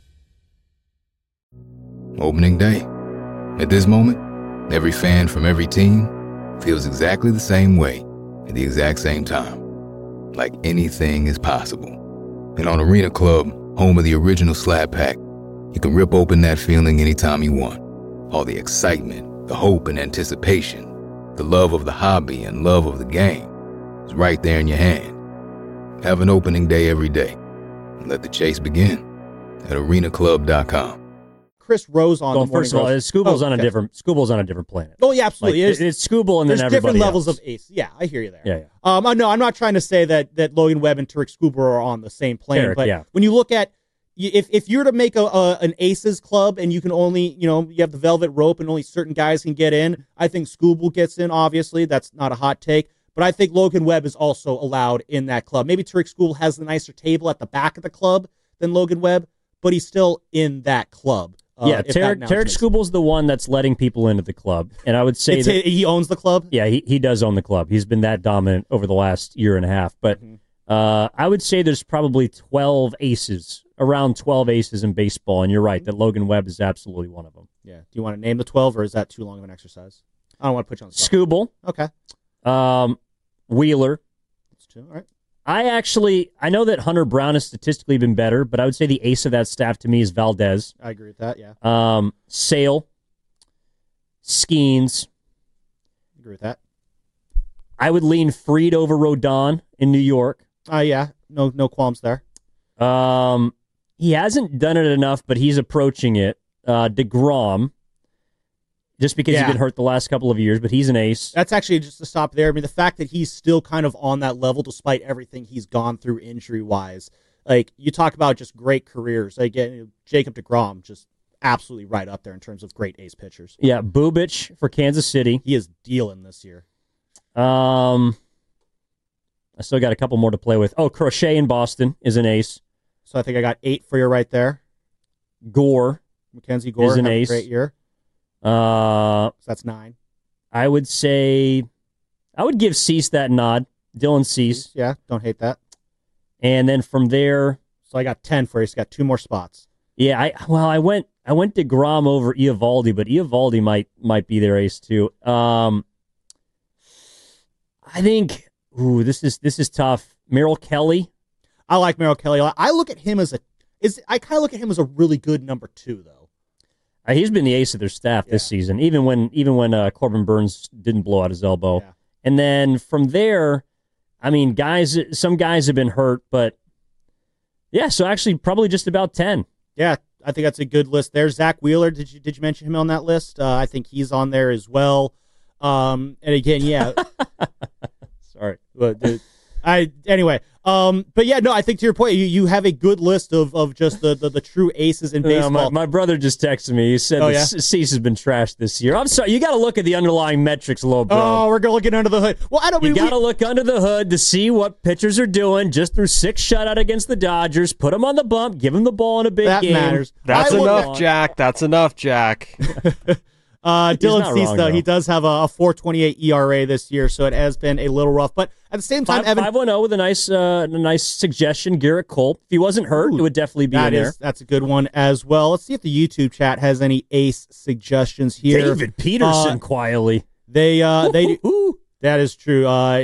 Opening day. At this moment, every fan from every team feels exactly the same way at the exact same time. Like anything is possible. And on Arena Club, home of the original Slab Pack, you can rip open that feeling anytime you want. All the excitement, the hope and anticipation, the love of the hobby and love of the game is right there in your hand. Have an opening day every day. And let the chase begin at arenaclub.com. Chris Rose on. Well, first of all, Scooble's on a different planet. Oh yeah, absolutely. Like, it's Scooble and then everybody different levels else. of ace. Yeah, I hear you there. Yeah. No, I'm not trying to say that Logan Webb and Tariq Scooble are on the same plane, but when you look at if you're to make an aces club and you can only, you have the velvet rope and only certain guys can get in, I think Scooble gets in. Obviously, that's not a hot take. But I think Logan Webb is also allowed in that club. Maybe Tariq Scooble has the nicer table at the back of the club than Logan Webb, but he's still in that club. Tariq Scooble's the one that's letting people into the club. And I would say that he owns the club? Yeah, he does own the club. He's been that dominant over the last year and a half. But I would say there's probably around 12 aces in baseball. And you're right, that Logan Webb is absolutely one of them. Yeah. Do you want to name the 12, or is that too long of an exercise? I don't want to put you on the spot. Scooble. Okay. Wheeler. That's two. All right. I know that Hunter Brown has statistically been better, but I would say the ace of that staff to me is Valdez. I agree with that, yeah. Sale. Skeens. Agree with that. I would lean Fried over Rodon in New York. Yeah. No qualms there. He hasn't done it enough, but he's approaching it. DeGrom. Just because he's been hurt the last couple of years, but he's an ace. That's actually just to stop there. I mean, the fact that he's still kind of on that level despite everything he's gone through injury-wise. Like, you talk about just great careers. Again, Jacob DeGrom, just absolutely right up there in terms of great ace pitchers. Yeah, Bubich for Kansas City. He is dealing this year. I still got a couple more to play with. Oh, Crochet in Boston is an ace. So I think I got 8 for you right there. Gore. Mackenzie Gore is an ace. Great year. So that's 9. I would give Cease that nod. Dylan Cease. Yeah, don't hate that. And then from there, so I got 10 for you. So you got 2 more spots. Yeah, I went DeGrom over Eovaldi, but Eovaldi might be their ace too. I think this is tough. Merrill Kelly. I like Merrill Kelly. I look at him as I kind of look at him as a really good number 2 though. He's been the ace of their staff this season, even when Corbin Burns didn't blow out his elbow. Yeah. And then from there, I mean, some guys have been hurt, but yeah, so actually probably just about 10. Yeah, I think that's a good list there. Zach Wheeler, did you mention him on that list? I think he's on there as well. And again, yeah. Sorry. Anyway. But yeah, no, I think to your point, you have a good list of just the true aces in baseball. My brother just texted me. He said Cease has been trashed this year. I'm sorry. You got to look at the underlying metrics, bro. Oh, we're going to look under the hood. Well, You got to look under the hood to see what pitchers are doing. Just threw 6 shutout against the Dodgers. Put them on the bump. Give them the ball in a big game. That matters. That's enough, Jack. That's enough, Jack. Dylan Cease, wrong, though, he does have a 4.28 ERA this year, so it has been a little rough. But at the same time, Evan 5-1-0 with a nice suggestion. Garrett Cole. If he wasn't hurt, it would definitely be in there. That's a good one as well. Let's see if the YouTube chat has any ace suggestions here. David Peterson, quietly. They that is true.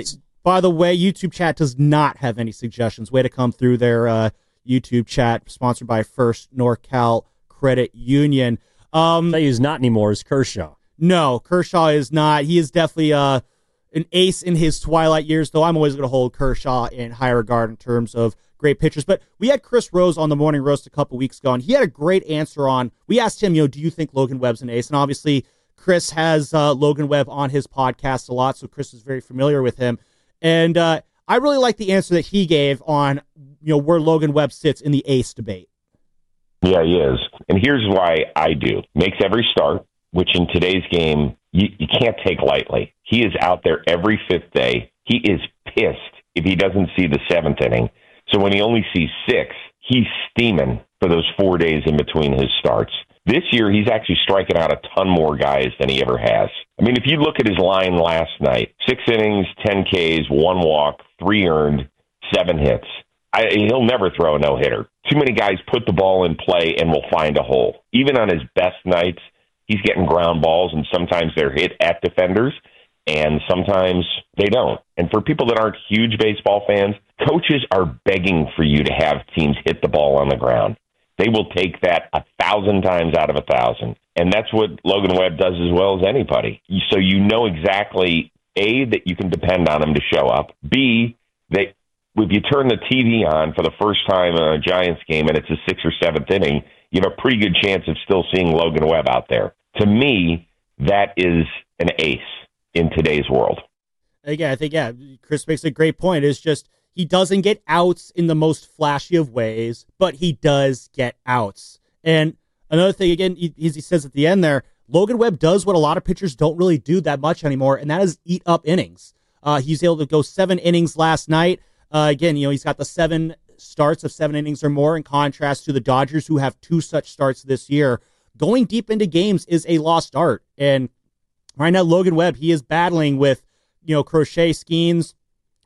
By the way, YouTube chat does not have any suggestions. Way to come through their YouTube chat, sponsored by First NorCal Credit Union. He's not anymore. Is Kershaw? No, Kershaw is not. He is definitely an ace in his twilight years, though I'm always going to hold Kershaw in high regard in terms of great pitchers. But we had Chris Rose on the Morning Roast a couple weeks ago, and he had a great answer on, we asked him, do you think Logan Webb's an ace? And obviously, Chris has Logan Webb on his podcast a lot, so Chris is very familiar with him. And I really like the answer that he gave on, where Logan Webb sits in the ace debate. Yeah, he is. And here's why I do. Makes every start, which in today's game, you can't take lightly. He is out there every fifth day. He is pissed if he doesn't see the seventh inning. So when he only sees six, he's steaming for those 4 days in between his starts. This year, he's actually striking out a ton more guys than he ever has. I mean, if you look at his line last night, 6 innings, 10 Ks, 1 walk, 3 earned, 7 hits. He'll never throw a no-hitter. Too many guys put the ball in play and will find a hole. Even on his best nights, he's getting ground balls, and sometimes they're hit at defenders, and sometimes they don't. And for people that aren't huge baseball fans, coaches are begging for you to have teams hit the ball on the ground. They will take that 1,000 times out of 1,000. And that's what Logan Webb does as well as anybody. So you know exactly, A, that you can depend on him to show up. B, that if you turn the TV on for the first time in a Giants game and it's the 6th or 7th inning, you have a pretty good chance of still seeing Logan Webb out there. To me, that is an ace in today's world. Again, I think, Chris makes a great point. It's just he doesn't get outs in the most flashy of ways, but he does get outs. And another thing, again, he says at the end there, Logan Webb does what a lot of pitchers don't really do that much anymore, and that is eat up innings. He's able to go 7 innings last night. Again, he's got the 7 starts of 7 innings or more, in contrast to the Dodgers, who have 2 such starts this year. Going deep into games is a lost art. And right now, Logan Webb, he is battling with, Crochet Skeens,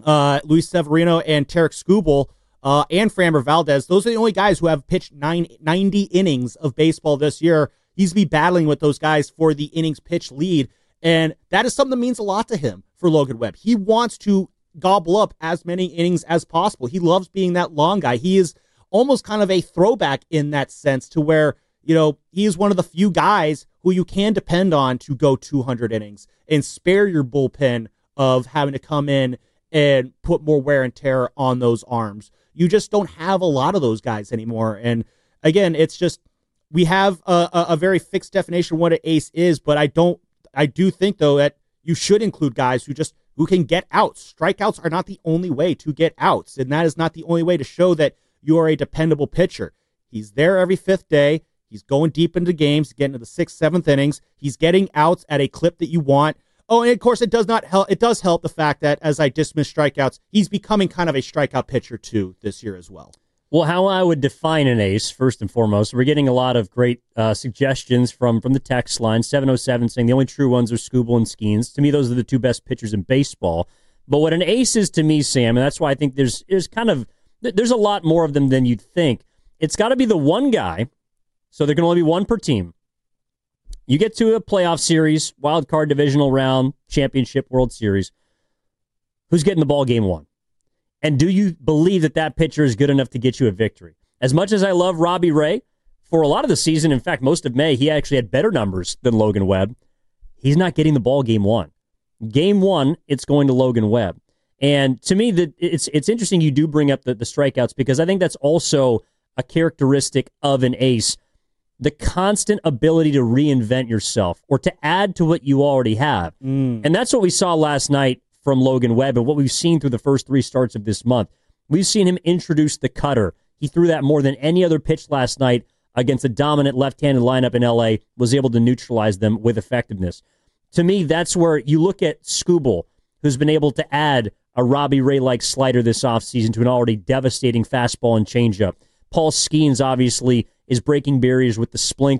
Luis Severino, and Tarek Skubal, and Framber Valdez. Those are the only guys who have pitched 90 innings of baseball this year. He's be battling with those guys for the innings pitch lead. And that is something that means a lot to him for Logan Webb. He wants to gobble up as many innings as possible. He loves being that long guy. He is almost kind of a throwback in that sense, to where, he is one of the few guys who you can depend on to go 200 innings and spare your bullpen of having to come in and put more wear and tear on those arms. You just don't have a lot of those guys anymore. And again, it's just, we have a very fixed definition of what an ace is, but I do think, though, that you should include guys who can get outs. Strikeouts are not the only way to get outs, and that is not the only way to show that you are a dependable pitcher. He's there every 5th day. He's going deep into games, getting to the 6th, 7th innings. He's getting outs at a clip that you want. Oh, and of course, it does not help. It does help the fact that, as I dismiss strikeouts, he's becoming kind of a strikeout pitcher too this year as well. Well, how I would define an ace, first and foremost, we're getting a lot of great suggestions from the text line, 707, saying the only true ones are Skubal and Skeens. To me, those are the 2 best pitchers in baseball. But what an ace is to me, Sam, and that's why I think there's a lot more of them than you'd think. It's got to be the one guy, so there can only be one per team. You get to a playoff series, wild card divisional round, championship, World Series. Who's getting the ball game 1? And do you believe that pitcher is good enough to get you a victory? As much as I love Robbie Ray, for a lot of the season, in fact, most of May, he actually had better numbers than Logan Webb. He's not getting the ball game 1. Game 1, it's going to Logan Webb. And to me, it's interesting you do bring up the strikeouts, because I think that's also a characteristic of an ace. The constant ability to reinvent yourself or to add to what you already have. And that's what we saw last night from Logan Webb, and what we've seen through the first 3 starts of this month. We've seen him introduce the cutter. He threw that more than any other pitch last night against a dominant left-handed lineup in L.A., was able to neutralize them with effectiveness. To me, that's where you look at Skubal, who's been able to add a Robbie Ray-like slider this offseason to an already devastating fastball and changeup. Paul Skeens, obviously, is breaking barriers with the splinker.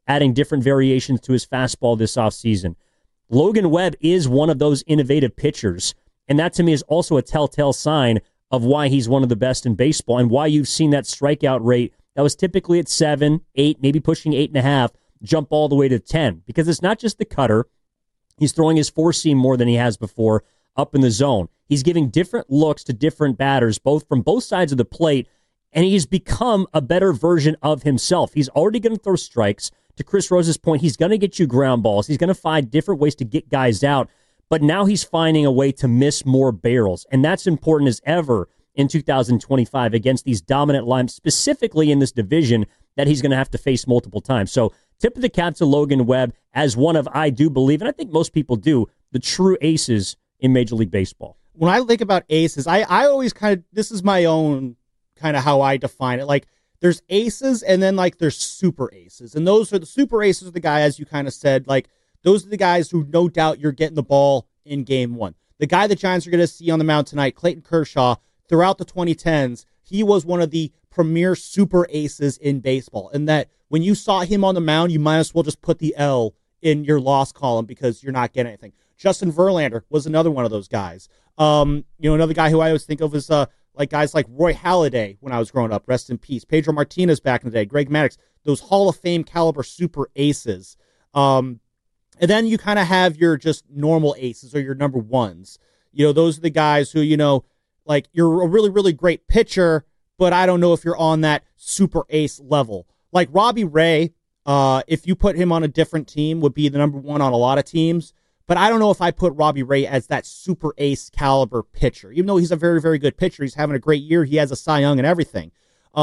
adding different variations to his fastball this offseason. Logan Webb is one of those innovative pitchers, and that to me is also a telltale sign of why he's one of the best in baseball and why you've seen that strikeout rate that was typically at 7, 8, maybe pushing 8.5, jump all the way to 10. Because it's not just the cutter. He's throwing his four-seam more than he has before up in the zone. He's giving different looks to different batters, both from both sides of the plate, and he's become a better version of himself. He's already going to throw strikes. To Chris Rose's point, he's going to get you ground balls. He's going to find different ways to get guys out, but now he's finding a way to miss more barrels, and that's important as ever in 2025 against these dominant lines, specifically in this division that he's going to have to face multiple times. So tip of the cap to Logan Webb as one of, I do believe, and I think most people do, the true aces in Major League Baseball. When I think about aces, I always kind of, this is my own kind of how I define it. Like, there's aces and then like there's super aces. And those are the super aces are the guy, as you kind of said, like those are the guys who no doubt you're getting the ball in game one. The guy the Giants are going to see on the mound tonight, Clayton Kershaw, throughout the 2010s, he was one of the premier super aces in baseball. And that when you saw him on the mound, you might as well just put the L in your loss column because you're not getting anything. Justin Verlander was another one of those guys. Another guy who I always think of is like guys like Roy Halladay when I was growing up, rest in peace. Pedro Martinez back in the day, Greg Maddux, those Hall of Fame caliber super aces. And then you kind of have your just normal aces or your number ones. Those are the guys who, like you're a really, really great pitcher, but I don't know if you're on that super ace level. Like Robbie Ray, if you put him on a different team, would be the number one on a lot of teams. But I don't know if I put Robbie Ray as that super ace caliber pitcher. Even though he's a very, very good pitcher, he's having a great year. He has a Cy Young and everything.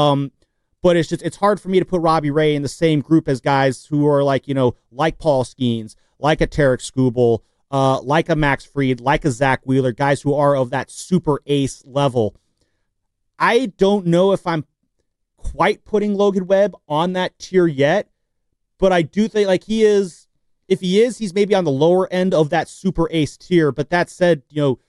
But it's hard for me to put Robbie Ray in the same group as guys who are like Paul Skeens, like a Tarek Skubal, like a Max Fried, like a Zach Wheeler, guys who are of that super ace level. I don't know if I'm quite putting Logan Webb on that tier yet, but I do think like he is. If he is, he's maybe on the lower end of that super ace tier. But that said,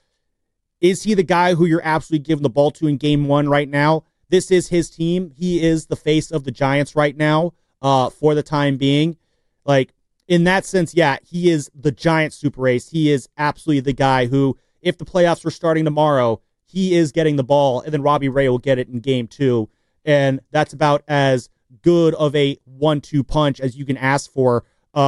is he the guy who you're absolutely giving the ball to in game one right now? This is his team. He is the face of the Giants right now for the time being. Like, in that sense, yeah, he is the Giants super ace. He is absolutely the guy who, if the playoffs were starting tomorrow, he is getting the ball, and then Robbie Ray will get it in game two. And that's about as good of a 1-2 punch as you can ask for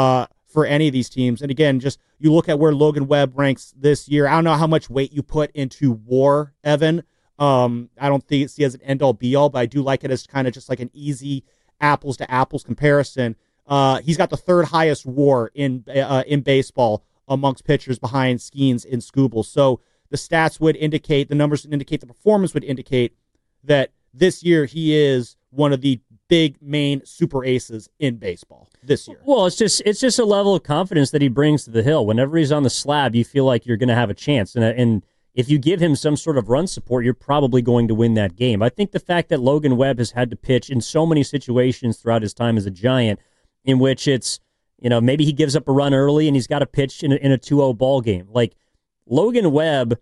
any of these teams. And again, just you look at where Logan Webb ranks this year. I don't know how much weight you put into WAR, Evan. I don't see it as an end-all be-all, but I do like it as kind of just like an easy apples-to-apples comparison. He's got the third highest WAR in baseball amongst pitchers behind Skeens and Skubal. So the stats would indicate, the numbers would indicate, the performance would indicate that this year he is one of the big main super aces in baseball this year. Well, it's just a level of confidence that he brings to the hill. Whenever he's on the slab, you feel like you're going to have a chance. And if you give him some sort of run support, you're probably going to win that game. I think the fact that Logan Webb has had to pitch in so many situations throughout his time as a Giant in which it's, maybe he gives up a run early and he's got to pitch in a 2-0 ball game. Like Logan Webb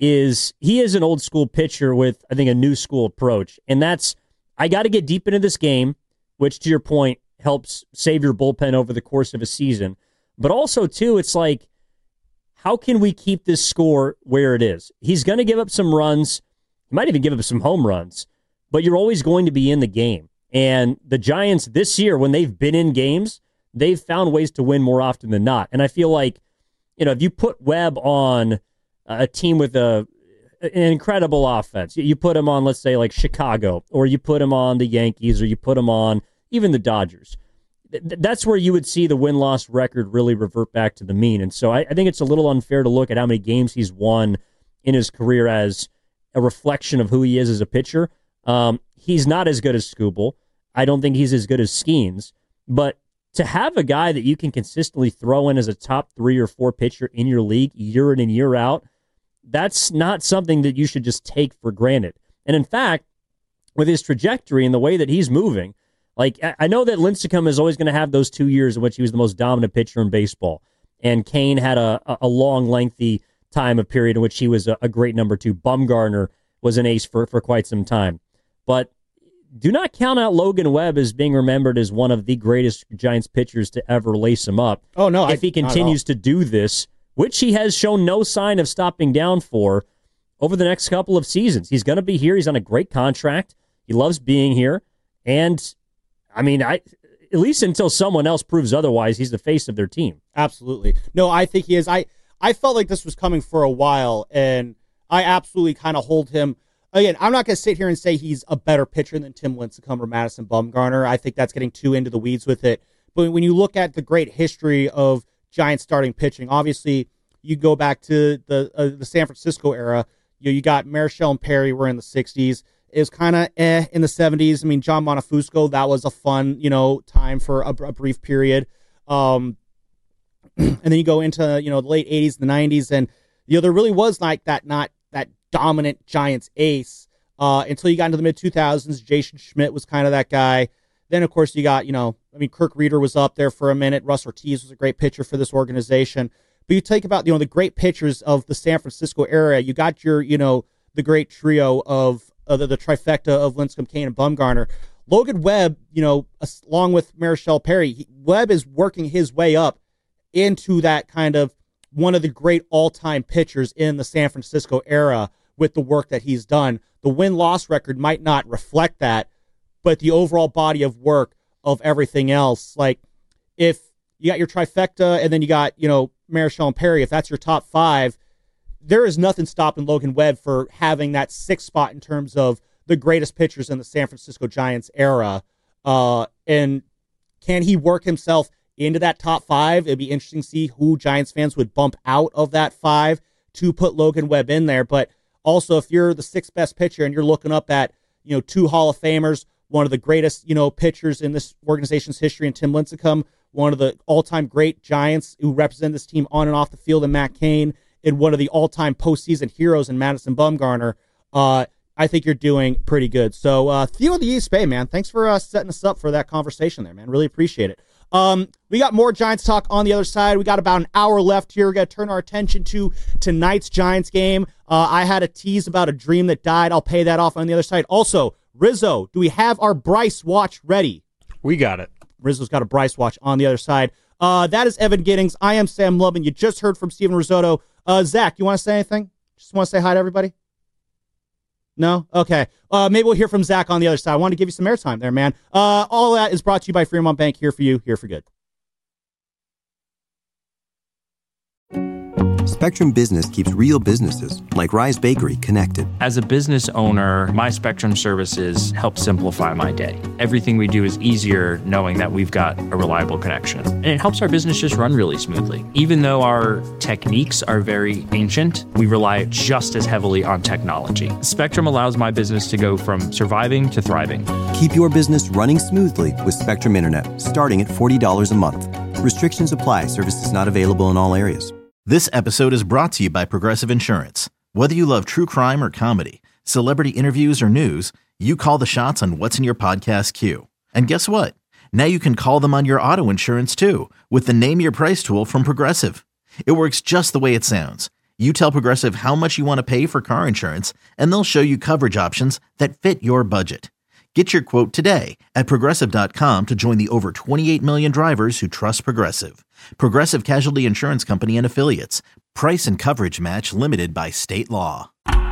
is an old school pitcher with, I think, a new school approach. And that's, I got to get deep into this game, which, to your point, helps save your bullpen over the course of a season. But also, too, it's like, how can we keep this score where it is? He's going to give up some runs. He might even give up some home runs. But you're always going to be in the game. And the Giants this year, when they've been in games, they've found ways to win more often than not. And I feel like, if you put Webb on a team with an incredible offense. You put him on, let's say, like Chicago, or you put him on the Yankees, or you put him on even the Dodgers. That's where you would see the win-loss record really revert back to the mean. And so I think it's a little unfair to look at how many games he's won in his career as a reflection of who he is as a pitcher. He's not as good as Skubal. I don't think he's as good as Skeens. But to have a guy that you can consistently throw in as a top 3 or 4 pitcher in your league year in and year out, that's not something that you should just take for granted. And in fact, with his trajectory and the way that he's moving, like I know that Lincecum is always going to have those 2 years in which he was the most dominant pitcher in baseball. And Kane had a long, lengthy time, a period in which he was a great number 2. Bumgarner was an ace for quite some time. But do not count out Logan Webb as being remembered as one of the greatest Giants pitchers to ever lace him up. Oh, no. If he continues to do this, which he has shown no sign of stopping down for over the next couple of seasons. He's going to be here. He's on a great contract. He loves being here. And, I mean, at least until someone else proves otherwise, he's the face of their team. Absolutely. No, I think he is. I felt like this was coming for a while, and I absolutely kind of hold him. Again, I'm not going to sit here and say he's a better pitcher than Tim Lincecum or Madison Bumgarner. I think that's getting too into the weeds with it. But when you look at the great history of Giants starting pitching, obviously you go back to the San Francisco era. You got Marichal and Perry were in the 60s. It was kind of in the 70s. I mean, John Bonifusco, that was a fun, time for a brief period. And then you go into, the late 80s, the 90s, and, there really was like that dominant Giants ace until you got into the mid-2000s. Jason Schmidt was kind of that guy. Then, of course, you got, Kirk Reeder was up there for a minute. Russ Ortiz was a great pitcher for this organization. But you take about, the great pitchers of the San Francisco era. You got your, the great trio of the trifecta of Lincecum, Kane, and Bumgarner. Logan Webb, along with Marichal Perry, Webb is working his way up into that kind of one of the great all-time pitchers in the San Francisco era with the work that he's done. The win-loss record might not reflect that, but the overall body of work of everything else, like if you got your trifecta and then you got, Marichal and Perry, if that's your top five, there is nothing stopping Logan Webb for having that sixth spot in terms of the greatest pitchers in the San Francisco Giants era. And can he work himself into that top five? It'd be interesting to see who Giants fans would bump out of that five to put Logan Webb in there. But also, if you're the sixth best pitcher and you're looking up at, two Hall of Famers, one of the greatest, pitchers in this organization's history in Tim Lincecum, one of the all-time great Giants who represent this team on and off the field in Matt Cain, and one of the all-time postseason heroes in Madison Bumgarner, I think you're doing pretty good. So, Theo in the East Bay, man, thanks for setting us up for that conversation there, man. Really appreciate it. We got more Giants talk on the other side. We got about an hour left here. We're going to turn our attention to tonight's Giants game. I had a tease about a dream that died. I'll pay that off on the other side. Also, Rizzo, do we have our Bryce watch ready? We got it. Rizzo's got a Bryce watch on the other side. That is Evan Giddings. I am Sam Lubman. You just heard from Steven Risotto. Zach, you want to say anything? Just want to say hi to everybody? No? Okay. Maybe we'll hear from Zach on the other side. I wanted to give you some airtime there, man. All of that is brought to you by Fremont Bank. Here for you, here for good. Spectrum Business keeps real businesses, like Rise Bakery, connected. As a business owner, my Spectrum services help simplify my day. Everything we do is easier knowing that we've got a reliable connection. And it helps our business just run really smoothly. Even though our techniques are very ancient, we rely just as heavily on technology. Spectrum allows my business to go from surviving to thriving. Keep your business running smoothly with Spectrum Internet, starting at $40 a month. Restrictions apply. Services not available in all areas. This episode is brought to you by Progressive Insurance. Whether you love true crime or comedy, celebrity interviews or news, you call the shots on what's in your podcast queue. And guess what? Now you can call them on your auto insurance too with the Name Your Price tool from Progressive. It works just the way it sounds. You tell Progressive how much you want to pay for car insurance, and they'll show you coverage options that fit your budget. Get your quote today at Progressive.com to join the over 28 million drivers who trust Progressive. Progressive Casualty Insurance Company and Affiliates. Price and coverage match limited by state law.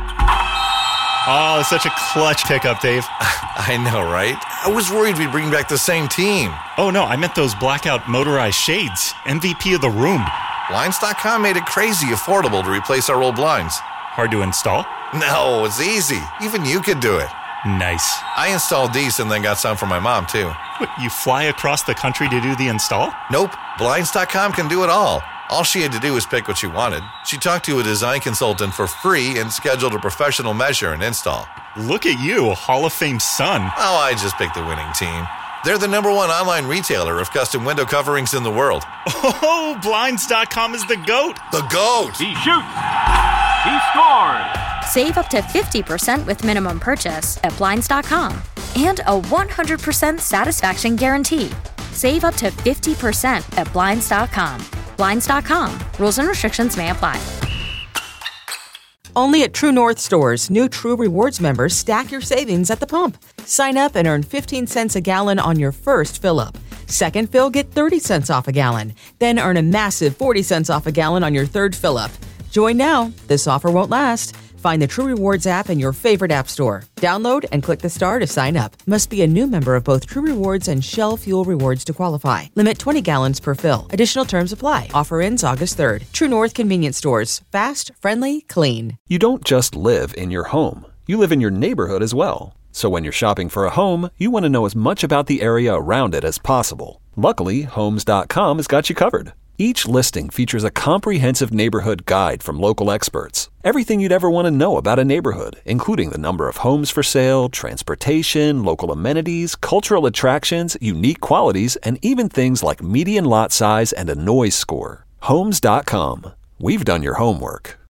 Oh, it's such a clutch pickup, Dave. I know, right? I was worried we'd bring back the same team. Oh, no, I meant those blackout motorized shades. MVP of the room. Blinds.com made it crazy affordable to replace our old blinds. Hard to install? No, it's easy. Even you could do it. Nice. I installed these and then got some for my mom, too. What, you fly across the country to do the install? Nope. Blinds.com can do it all. All she had to do was pick what she wanted. She talked to a design consultant for free and scheduled a professional measure and install. Look at you, a Hall of Fame son. Oh, I just picked the winning team. They're the #1 online retailer of custom window coverings in the world. Oh, Blinds.com is the GOAT. The GOAT! He shoots. He scores. Save up to 50% with minimum purchase at Blinds.com. And a 100% satisfaction guarantee. Save up to 50% at Blinds.com. Blinds.com. Rules and restrictions may apply. Only at True North stores, new True Rewards members stack your savings at the pump. Sign up and earn 15 cents a gallon on your first fill-up. Second fill, get 30 cents off a gallon. Then earn a massive 40 cents off a gallon on your third fill-up. Join now. This offer won't last. Find the True Rewards app in your favorite app store. Download and click the star to sign up. Must be a new member of both True Rewards and Shell Fuel Rewards to qualify. Limit 20 gallons per fill. Additional terms apply. Offer ends August 3rd. True North Convenience Stores. Fast, friendly, clean. You don't just live in your home. You live in your neighborhood as well. So when you're shopping for a home, you want to know as much about the area around it as possible. Luckily, Homes.com has got you covered. Each listing features a comprehensive neighborhood guide from local experts. Everything you'd ever want to know about a neighborhood, including the number of homes for sale, transportation, local amenities, cultural attractions, unique qualities, and even things like median lot size and a noise score. Homes.com. We've done your homework.